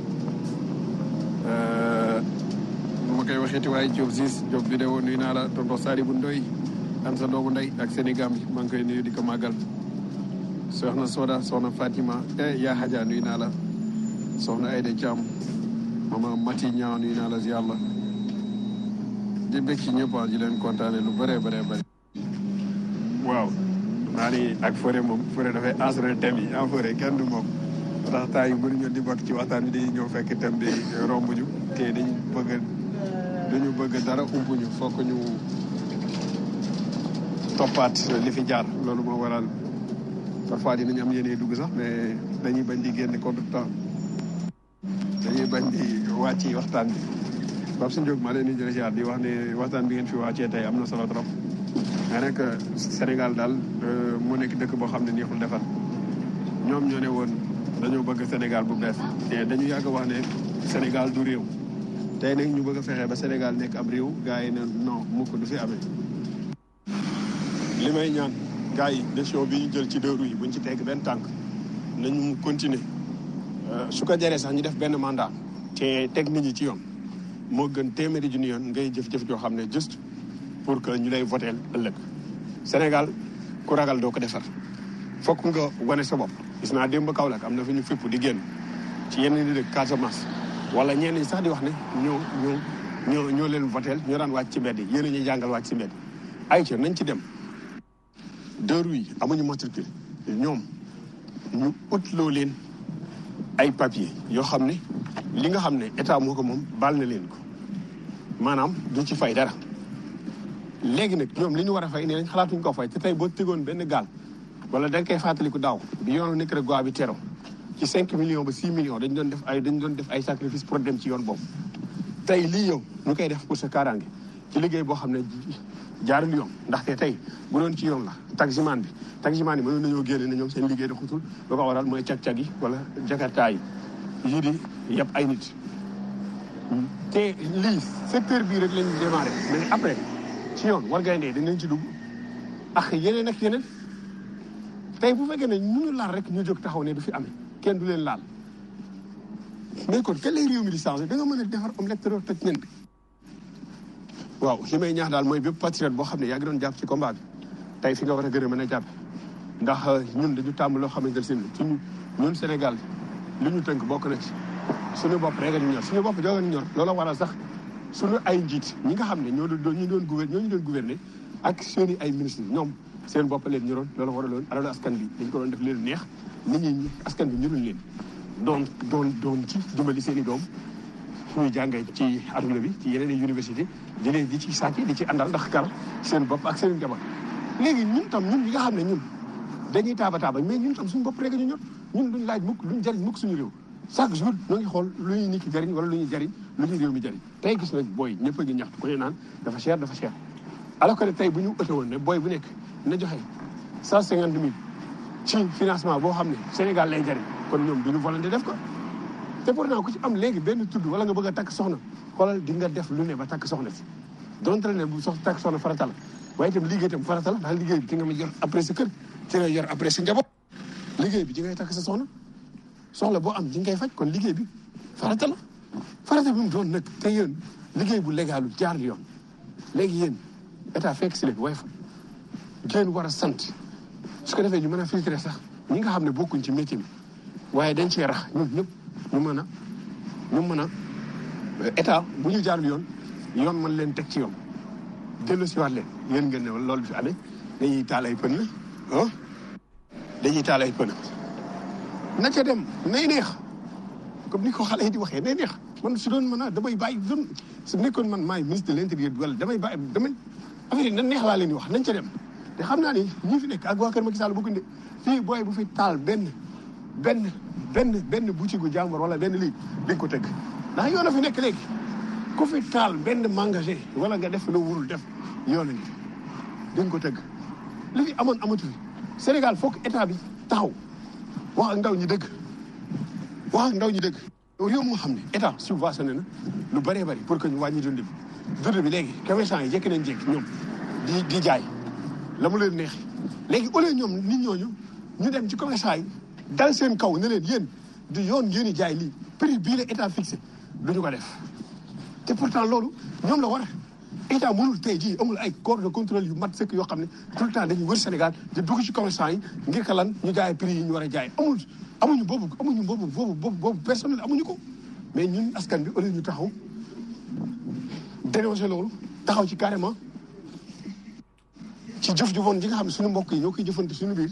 nu ma koy waxeeti waaye Diop Ziz Diop vidéo nuyu naa la tonton Sari bu Ndoy an sa doomu ndey ak Sénégal bi maa ngi koy nuyu di ko màggal soxna Soda soxna Fatima yaa Hadja nuyu naa la soxna Aïda Thiam mama Mati Ñaa nuyu naa la ziar la di bëgg ci ñëpp di leen kontaane lu bëree bëri waaw naa ni ak forêt moom forêt dafay assurer thème yi en forêt kenn du moom ndax temps yu bëri ñoo di bokk ci waxtaan bi dañuy ñëw fekk thème bi rombuñu te dañu bëgg dara umpuñu fokk ñu toppaat li fi jaar loolu moo waral parfois dinañ am yéene dugg sax mais dañuy bañ di génn contre temps dañuy bañ di wàcc waxtaan bi Pape Sëñ Diop maa leen di ziar di wax ne waxtaan bi ngeen fi wàccee tey am na solo trop mais nag Sénégal daal moo nekk dëkk boo xam ne neexul defar ñoom ñoo ne woon dañoo bëgg Sénégal bu bees te dañu yàgg wax ne Sénégal du réew tey nag ñu bëgg a fexe ba Sénégal nekk ab réew gars yi ne non mukk du fi amee. li may ñaan gars yi décision bi ñu jël ci deux roues yi buñ ci teg benn tànk nañu continuer su ko jaree sax ñu def benn mandat te teg nit ñi ci yoon moo gën téeméeri junni yoon ngay jëf-jëf joo xam ne juste pour que ñu lay voteel ëllëg. Sénégal ku ragal doo ko defar fokk nga wane sa bopp gis naa démb Kaolack am na fi ñu fépp di génn ci yenn ni dëkk Casamance wala ñenn ñi sax di wax ne ñoo leen voteel ñoo daan wàcc ci mbedd yi yéen a ñuy jàngal wàcc ci mbedd ay ca nañ ci dem deux roues yi amuñu matricule ñoom ñu utloo leen ay papier yoo xam ne li nga xam ne état moo ko moom baal na leen ko maanaam du ci fay dara léegi nag ñoom li ñu war a fay nee nañ xalaatuñ ko fay te tey boo tegoon benn gaal wala da nga koy fàttaliku daaw bi yoonu Nicaragua bi tero ci 5 millions ba 6 millions dañ doon def ay sacrifice pour dem ci yoon boobu tey lii yow ñu koy def pour sa kaaraange ci liggéey boo xam ne jaarul yoon ndaxte tey bu doon ci yoon la taximan yi mënoon nañoo génne ne ñoom seen liggéey da xutul lu ko waral mooy cag-cag yi wala jakarta yi yii di yëpp ay nit te lii secteur bii rek lañ démarré mais après ci yoon war gayndee dinañ ci dugg ak yeneen ak yeneen tey bu fekkee ne ñu laal rek ñu jóg taxaw ne du fi amee kenn du leen laal mais kon kan lay réew mi di changé da nga mën a defar omelette te doo toj nen bi waaw li may ñaax daal mooy bépp patriote boo xam ne yaa ngi doon jàpp ci combat bi tey fi nga war a gën a mën a jàpp ndax ñun dañu tàmm loo xamante ne ci ñun Sénégal li ñu tënk bokk na ci suñu bopp rek ñu ñor suñu bopp jooga ñu ñor loola waral sax suñu ay njiit ñi nga xam ne ñoo doon gouverner ak seeni ay ministre ñoom seen bopp leen ñoroon loolu waraloon alalu askan bi dañ ko doon def leen neex nit ñi askan bi ñuruñ leen doon ci dimbali seen i doom ñuy jàngee ci adduna bi ci yeneen i université di ci sàcc di ci àndal ndax kar seen bopp ak seen njaboot léegi ñun tam ñun ñi nga xam ne ñun dañuy taaba mais ñun tam suñu bopp rek ñu ñor ñun duñ laaj mukk luñ jariñ mukk suñu réew chaque jour ñoo ngi xool lu ñuy nit ki jariñ wala lu ñuy jariñ lu ñuy réew mi jariñ tey gis nañ booy ñëpp a ngi ñaxtu ko ne naan dafa cher alors que tey bu ñu ëtte woon ne booy bu nekk na joxe 150 000 ci financement boo xam ne Sénégal lay jariñ kon ñoom duñu volonté def ko te pourtant ku ci am léegi benn tudd wala nga bëgg a takk soxna xoolal di nga def lu ne ba takk soxna si donte ne bu takk soxna farata la waaye itam liggéey itam farata la ndax liggéey bi ci nga ma yor après sa kër ci nga yor après sa njaboot liggéey bi ci ngay takk sa soxla boo am ci ngay faj kon liggéey bi farata bi mu doon nag te yéen liggéey bu légalu jaar yoon léegi yéen état fekk si leen waaye fa ngeen war a sant su ko defee ñu mën a filtrer sax ñi nga xam ne bokkuñ ci métier bi waaye dañ cee rax ñun ñëpp ñu mën a état bu ñu jaarul yoon mën leen teg ci yoon dellu si waat leen yéen ngeen ne loolu fi amee dañuy taal ay pën na ca dem nay neex comme ni ko xale yi di waxee nay neex man su doon mën a damay bàyyi su nekkoon man maay ministre de l'intérieur wala damay affaire yi na neex laa leen di wax nañ ca dem te xam naa ni ñi fi nekk ak waa kër Macky Sall bokkuñ de fii booy bu fi taal benn boutique gu jàmbur wala benn lii dañ ko tëgg ndax yoon a fi nekk léegi ku fi taal benn magasin wala nga def loo wurul def yoon a ngi dañ ko tëgg li fi amoon amatu fi Sénégal foog état bi taxaw wax ak ndaw ñi dëgg réew moo xam ne état subventionné na lu bëree bëri pour que ñu wàññi dund bi léegi commerçant yi jékki nañ ñoom di jaay la mu leen neexee léegi au lieu ñoom nit ñooñu ñu dem ci commerçant yi dal seen kaw ne leen yéen di yoon ngeen di jaay lii prix bii la état fixé duñu ko def te pourtant loolu ñoom la war état mënul tey jii amul ay corps de contrôle yu mat sëkk yoo xam ne tout le temps dañuy wër Sénégal di dugg ci commerçant yi ngir ka lan ñu jaay prix yi ñu war a jaay amuñu boobu personnel amuñu ko mais ñun askan bi au lieu ñu taxaw dénoncé loolu taxaw ci carrément ci jëf ju bon ji nga xam ne suñu mbokk yi ñoo koy jëfante suñu biir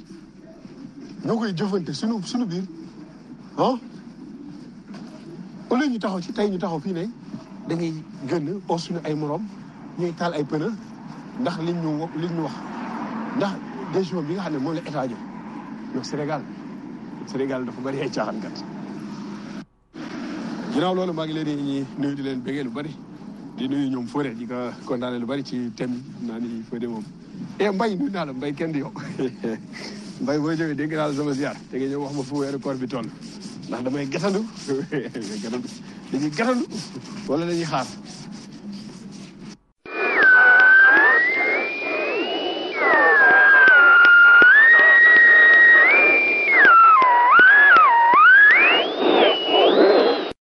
au lieu ñu taxaw ci tey ñu taxaw fii ne dañuy gën oo suñu ay morom ñuy taal ay pneu ndax liñ ñu wax ndax décision bi nga xam ne moom la état jël donc Sénégal dafa bari ay caaxaan kat ginnaaw loolu maa ngi leen di nuyu di leen bégee lu bari di nuyu ñoom Fodé di ko kontaane lu bari ci thème bi naa ni Fodé moom Mbaye nuyu naa la Mbaye kenn di yow mbay boo jógee dégg naa la sama ziar te nga ñëw wax ma fu weeru koor bi toll ndax damay gatandu gatandu dañuy gatandu wala dañuy xaar